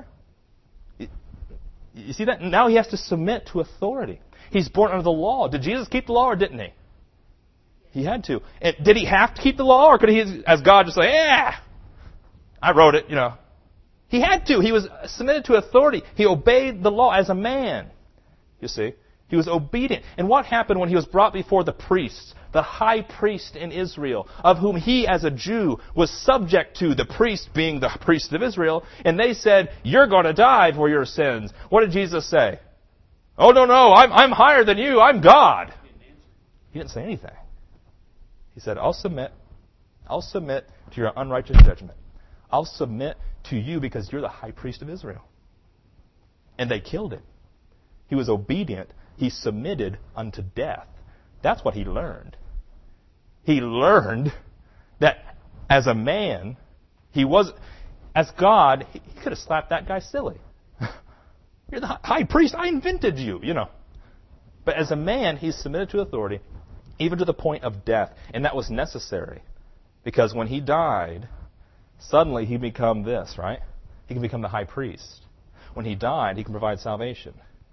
You see that? Now he has to submit to authority. He's born under the law. Did Jesus keep the law or didn't he? He had to. And did he have to keep the law or could he, as God, just say, yeah, I wrote it, you know. He had to. He was submitted to authority. He obeyed the law as a man. You see? He was obedient. And what happened when he was brought before the priests, the high priest in Israel, of whom he as a Jew was subject to, the priest being the priest of Israel, and they said, you're going to die for your sins. What did Jesus say? Oh, no, no, I'm, I'm higher than you. I'm God. He didn't say anything. He said, I'll submit. I'll submit to your unrighteous judgment. I'll submit to you because you're the high priest of Israel. And they killed him. He was obedient. He submitted unto death. That's what he learned. He learned that as a man, he was, as God, he could have slapped that guy silly. You're the high priest. I invented you, you know. But as a man, he's submitted to authority, even to the point of death. And that was necessary. Because when he died, suddenly he became this, right? He can become the high priest. When he died, he can provide salvation.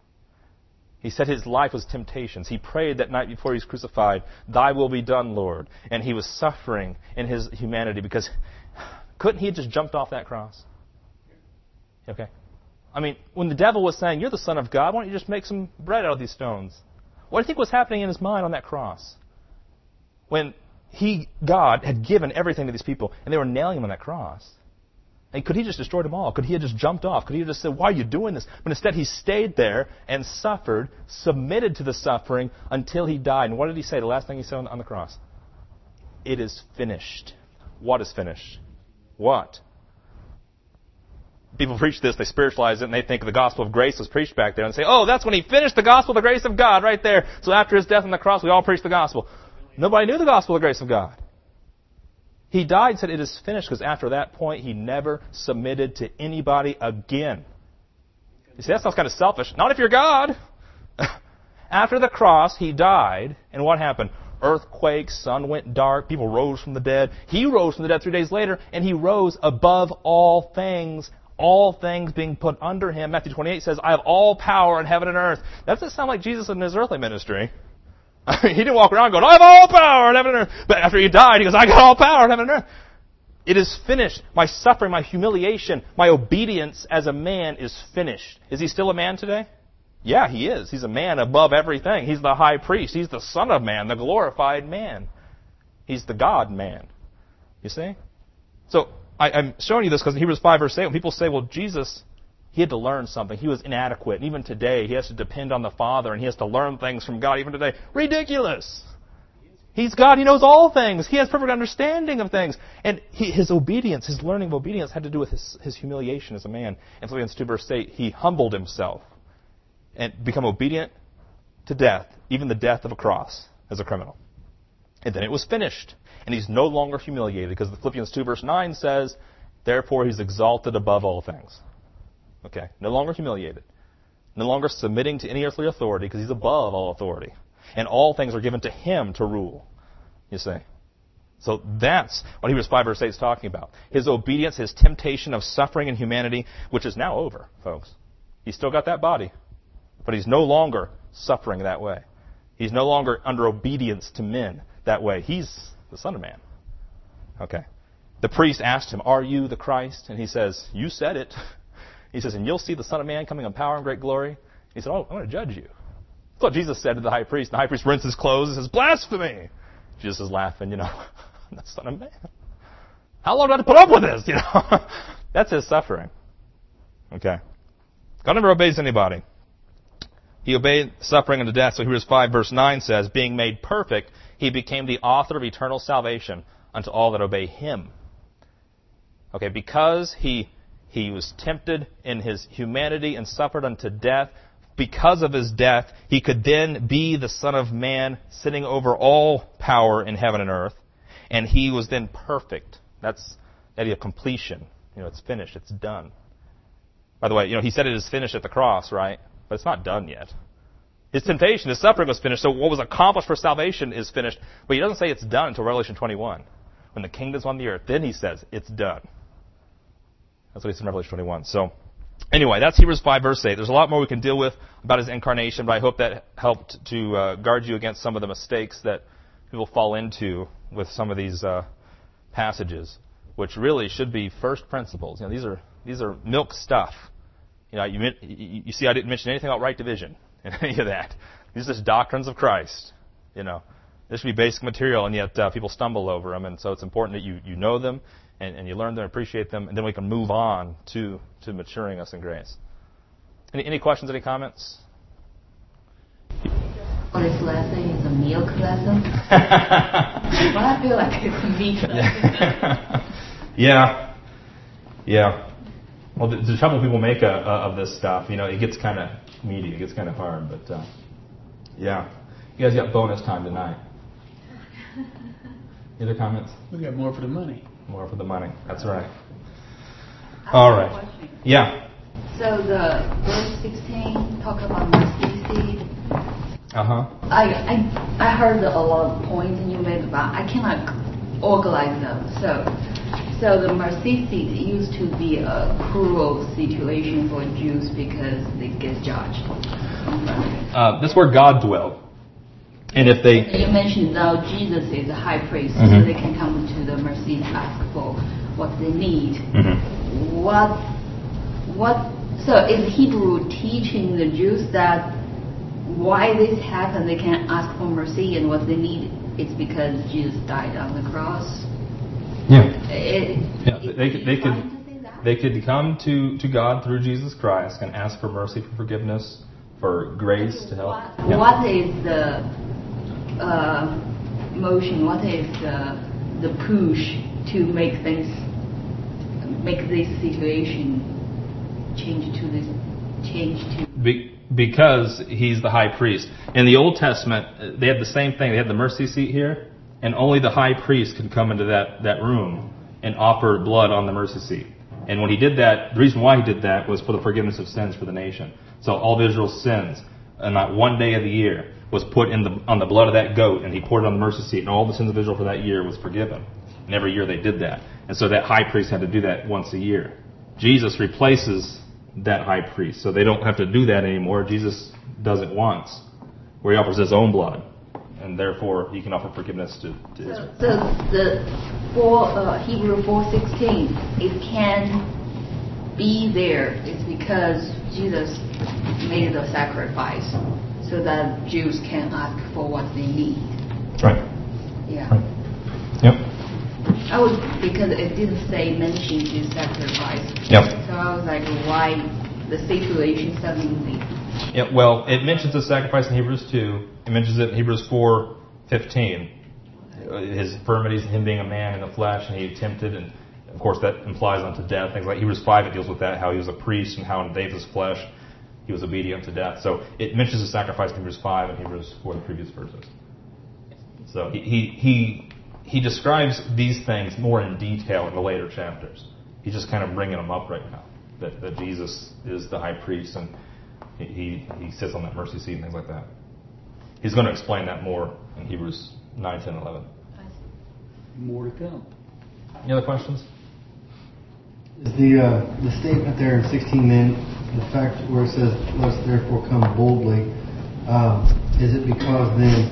He said his life was temptations. He prayed that night before he was crucified, thy will be done, Lord. And he was suffering in his humanity because couldn't he have just jumped off that cross? Okay. I mean, when the devil was saying, you're the Son of God, why don't you just make some bread out of these stones? What do you think was happening in his mind on that cross? When he, God, had given everything to these people and they were nailing him on that cross. And could he just destroyed them all? Could he have just jumped off? Could he have just said, why are you doing this? But instead he stayed there and suffered, submitted to the suffering until he died. And what did he say? The last thing he said on, on the cross? It is finished. What is finished? What? People preach this, they spiritualize it, and they think the gospel of grace was preached back there and say, oh, that's when he finished the gospel of the grace of God right there. So after his death on the cross, we all preach the gospel. Nobody knew the gospel of the grace of God. He died, said it is finished, because after that point, he never submitted to anybody again. You see, that sounds kind of selfish. Not if you're God. After the cross, he died, and what happened? Earthquakes, sun went dark, people rose from the dead. He rose from the dead three days later, and he rose above all things, all things being put under him. Matthew twenty-eight says, I have all power in heaven and earth. That doesn't sound like Jesus in his earthly ministry. I mean, he didn't walk around going, I have all power in heaven and earth. But after he died, he goes, I got all power in heaven and earth. It is finished. My suffering, my humiliation, my obedience as a man is finished. Is he still a man today? Yeah, he is. He's a man above everything. He's the high priest. He's the Son of Man, the glorified man. He's the God man. You see? So I, I'm showing you this because in Hebrews five, verse eight, when people say, well, Jesus, he had to learn something. He was inadequate. And even today, he has to depend on the Father, and he has to learn things from God even today. Ridiculous! He's God. He knows all things. He has perfect understanding of things. And he, his obedience, his learning of obedience had to do with his, his humiliation as a man. In Philippians two, verse eight, he humbled himself and become obedient to death, even the death of a cross as a criminal. And then it was finished. And he's no longer humiliated, because Philippians two, verse nine says, therefore he's exalted above all things. Okay, no longer humiliated. No longer submitting to any earthly authority, because he's above all authority. And all things are given to him to rule, you see. So that's what Hebrews five, verse eight is talking about. His obedience, his temptation of suffering and humanity, which is now over, folks. He's still got that body. But he's no longer suffering that way. He's no longer under obedience to men that way. He's the Son of Man. Okay. The priest asked him, are you the Christ? And he says, you said it. He says, and you'll see the Son of Man coming in power and great glory. He said, oh, I'm going to judge you. That's what Jesus said to the high priest. The high priest rents his clothes and says, blasphemy. Jesus is laughing, you know. I'm the Son of Man. How long do I have to put up with this? You know. That's his suffering. Okay. God never obeys anybody. He obeyed suffering unto death. So Hebrews five, verse nine says, being made perfect, he became the author of eternal salvation unto all that obey him. Okay, because he he was tempted in his humanity and suffered unto death, because of his death, he could then be the Son of Man, sitting over all power in heaven and earth. And he was then perfect. That's the idea of completion. You know, it's finished. It's done. By the way, you know, he said it is finished at the cross, right? But it's not done yet. His temptation, his suffering was finished. So what was accomplished for salvation is finished. But he doesn't say it's done until Revelation twenty-one. When the kingdom's on the earth, then he says it's done. That's what he said in Revelation twenty-one. So anyway, that's Hebrews five, verse eight. There's a lot more we can deal with about his incarnation, but I hope that helped to uh, guard you against some of the mistakes that people fall into with some of these uh, passages, which really should be first principles. You know, these are these are milk stuff. You know, you, you see, I didn't mention anything about right division and any of that. These are just doctrines of Christ. You know, this should be basic material, and yet uh, people stumble over them. And so it's important that you, you know them and, and you learn them, appreciate them, and then we can move on to, to maturing us in grace. Any, any questions? Any comments? Well, this lesson is a milk lesson. But I feel like it's a meat lesson. Yeah. Yeah. Well, the, the trouble people make uh, uh, of this stuff, you know, it gets kind of meaty, it gets kind of hard, but uh, yeah. You guys got bonus time tonight. Any other comments? We got more for the money. More for the money. That's right. All right. Yeah. So the verse sixteen talk about mercy seat. Uh huh. I, I I heard a lot of points you made, but I cannot organize them. So. So the mercy seat used to be a cruel situation for Jews because they get judged. Uh, that's where God dwelled. And if they... You mentioned now Jesus is a high priest, mm-hmm. so they can come to the mercy to ask for what they need. Mm-hmm. What, what, so is Hebrew teaching the Jews that why this happened, they can ask for mercy, and what they need is because Jesus died on the cross? Yeah. It, yeah. They could they could they could come to, to God through Jesus Christ and ask for mercy, for forgiveness, for grace to help. What, yeah. what is the uh, motion? What is the the push to make things make this situation change to this change to? Be, because he's the high priest. In the Old Testament, they had the same thing. They had the mercy seat here. And only the high priest could come into that, that room and offer blood on the mercy seat. And when he did that, the reason why he did that was for the forgiveness of sins for the nation. So all of Israel's sins, and not one day of the year, was put in the, on the blood of that goat, and he poured it on the mercy seat, and all the sins of Israel for that year was forgiven. And every year they did that. And so that high priest had to do that once a year. Jesus replaces that high priest, so they don't have to do that anymore. Jesus does it once, where he offers his own blood, and therefore he can offer forgiveness to, to Israel. So the four, uh, Hebrew four sixteen, it can be there is because Jesus made the sacrifice, so that Jews can ask for what they need. Right. Yeah. Right. Yep. I was because it didn't say mention his sacrifice. Yep. So I was like, why the situation suddenly? Yeah. Well, it mentions the sacrifice in Hebrews two. It mentions it in Hebrews four fifteen. His infirmities, him being a man in the flesh, and he tempted, and of course that implies unto death. Things like Hebrews five, it deals with that, how he was a priest and how in David's flesh he was obedient to death. So it mentions the sacrifice in Hebrews five and Hebrews four, the previous verses. So he he he, he describes these things more in detail in the later chapters. He's just kind of bringing them up right now, that, that Jesus is the high priest and he, he he sits on that mercy seat and things like that. He's going to explain that more in Hebrews nine, ten, eleven. More to come. Any other questions? Is the uh, the statement there in sixteen then, the fact where it says, "Let us therefore come boldly," um, is it because then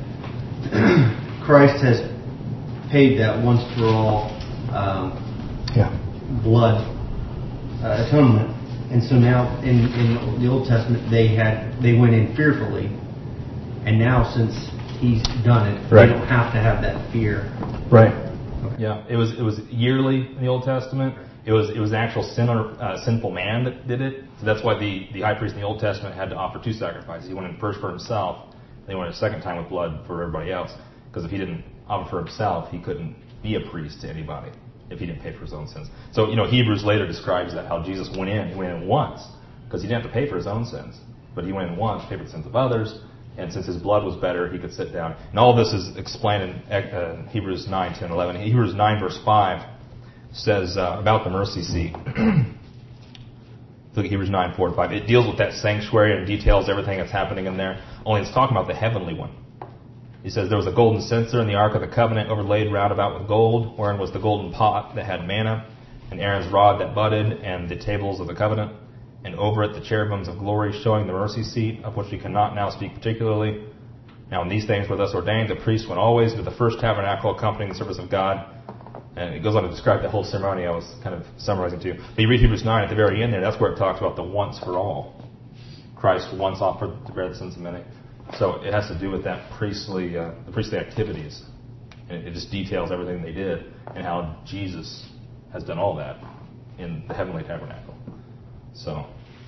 Christ has paid that once for all um, yeah. blood uh, atonement, and so now in, in the Old Testament they had they went in fearfully, and now since He's done it, right. they don't have to have that fear. Right. Okay. Yeah. It was it was yearly in the Old Testament. It was it was an actual sinner, uh, sinful man that did it. So that's why the, the high priest in the Old Testament had to offer two sacrifices. He went in first for himself, then he went a second time with blood for everybody else. Because if he didn't offer for himself, he couldn't be a priest to anybody if he didn't pay for his own sins. So you know Hebrews later describes that how Jesus went in. He went in once because he didn't have to pay for his own sins, but he went in once, paid for the sins of others. And since his blood was better, he could sit down. And all this is explained in uh, Hebrews nine, ten, eleven. Hebrews nine, verse five says uh, about the mercy seat. Look at Hebrews nine, four and five. It deals with that sanctuary and details everything that's happening in there. Only it's talking about the heavenly one. He says, there was a golden censer in the Ark of the Covenant overlaid round about with gold, wherein was the golden pot that had manna, and Aaron's rod that budded, and the tables of the covenant. And over it the cherubims of glory showing the mercy seat, of which we cannot now speak particularly. Now when these things were thus ordained, the priest went always into the first tabernacle accompanying the service of God. And it goes on to describe the whole ceremony I was kind of summarizing to you. But you read Hebrews nine at the very end there, that's where it talks about the once for all. Christ once offered to bear the sins of many. So it has to do with that priestly, uh, the priestly activities. And it just details everything they did and how Jesus has done all that in the heavenly tabernacle. So,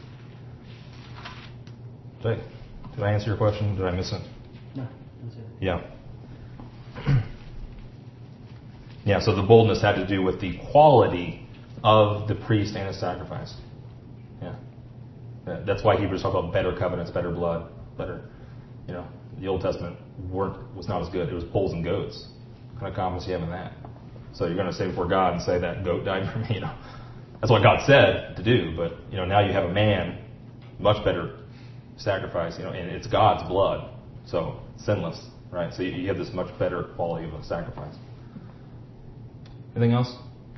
did I, did I answer your question? Did I miss it? No, that's it. Yeah. Yeah, so the boldness had to do with the quality of the priest and his sacrifice. Yeah. That's why Hebrews talk about better covenants, better blood, better, you know, the Old Testament weren't, was not as good. It was bulls and goats. What kind of confidence do you have in that? So you're going to say before God and say that goat died for me, you know. That's what God said to do, but, you know, now you have a man, much better sacrifice, you know, and it's God's blood, so sinless, right? So you, you have this much better quality of a sacrifice. Anything else?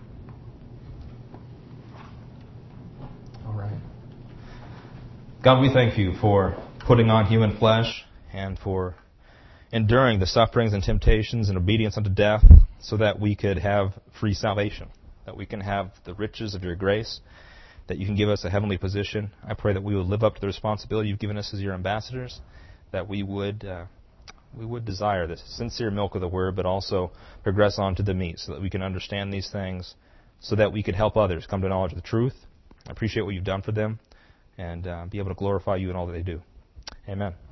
All right. God, we thank you for putting on human flesh and for enduring the sufferings and temptations and obedience unto death so that we could have free salvation, that we can have the riches of your grace, that you can give us a heavenly position. I pray that we would live up to the responsibility you've given us as your ambassadors, that we would uh, we would desire the sincere milk of the word, but also progress on to the meat so that we can understand these things, so that we could help others come to knowledge of the truth. I appreciate what you've done for them, and uh, be able to glorify you in all that they do. Amen.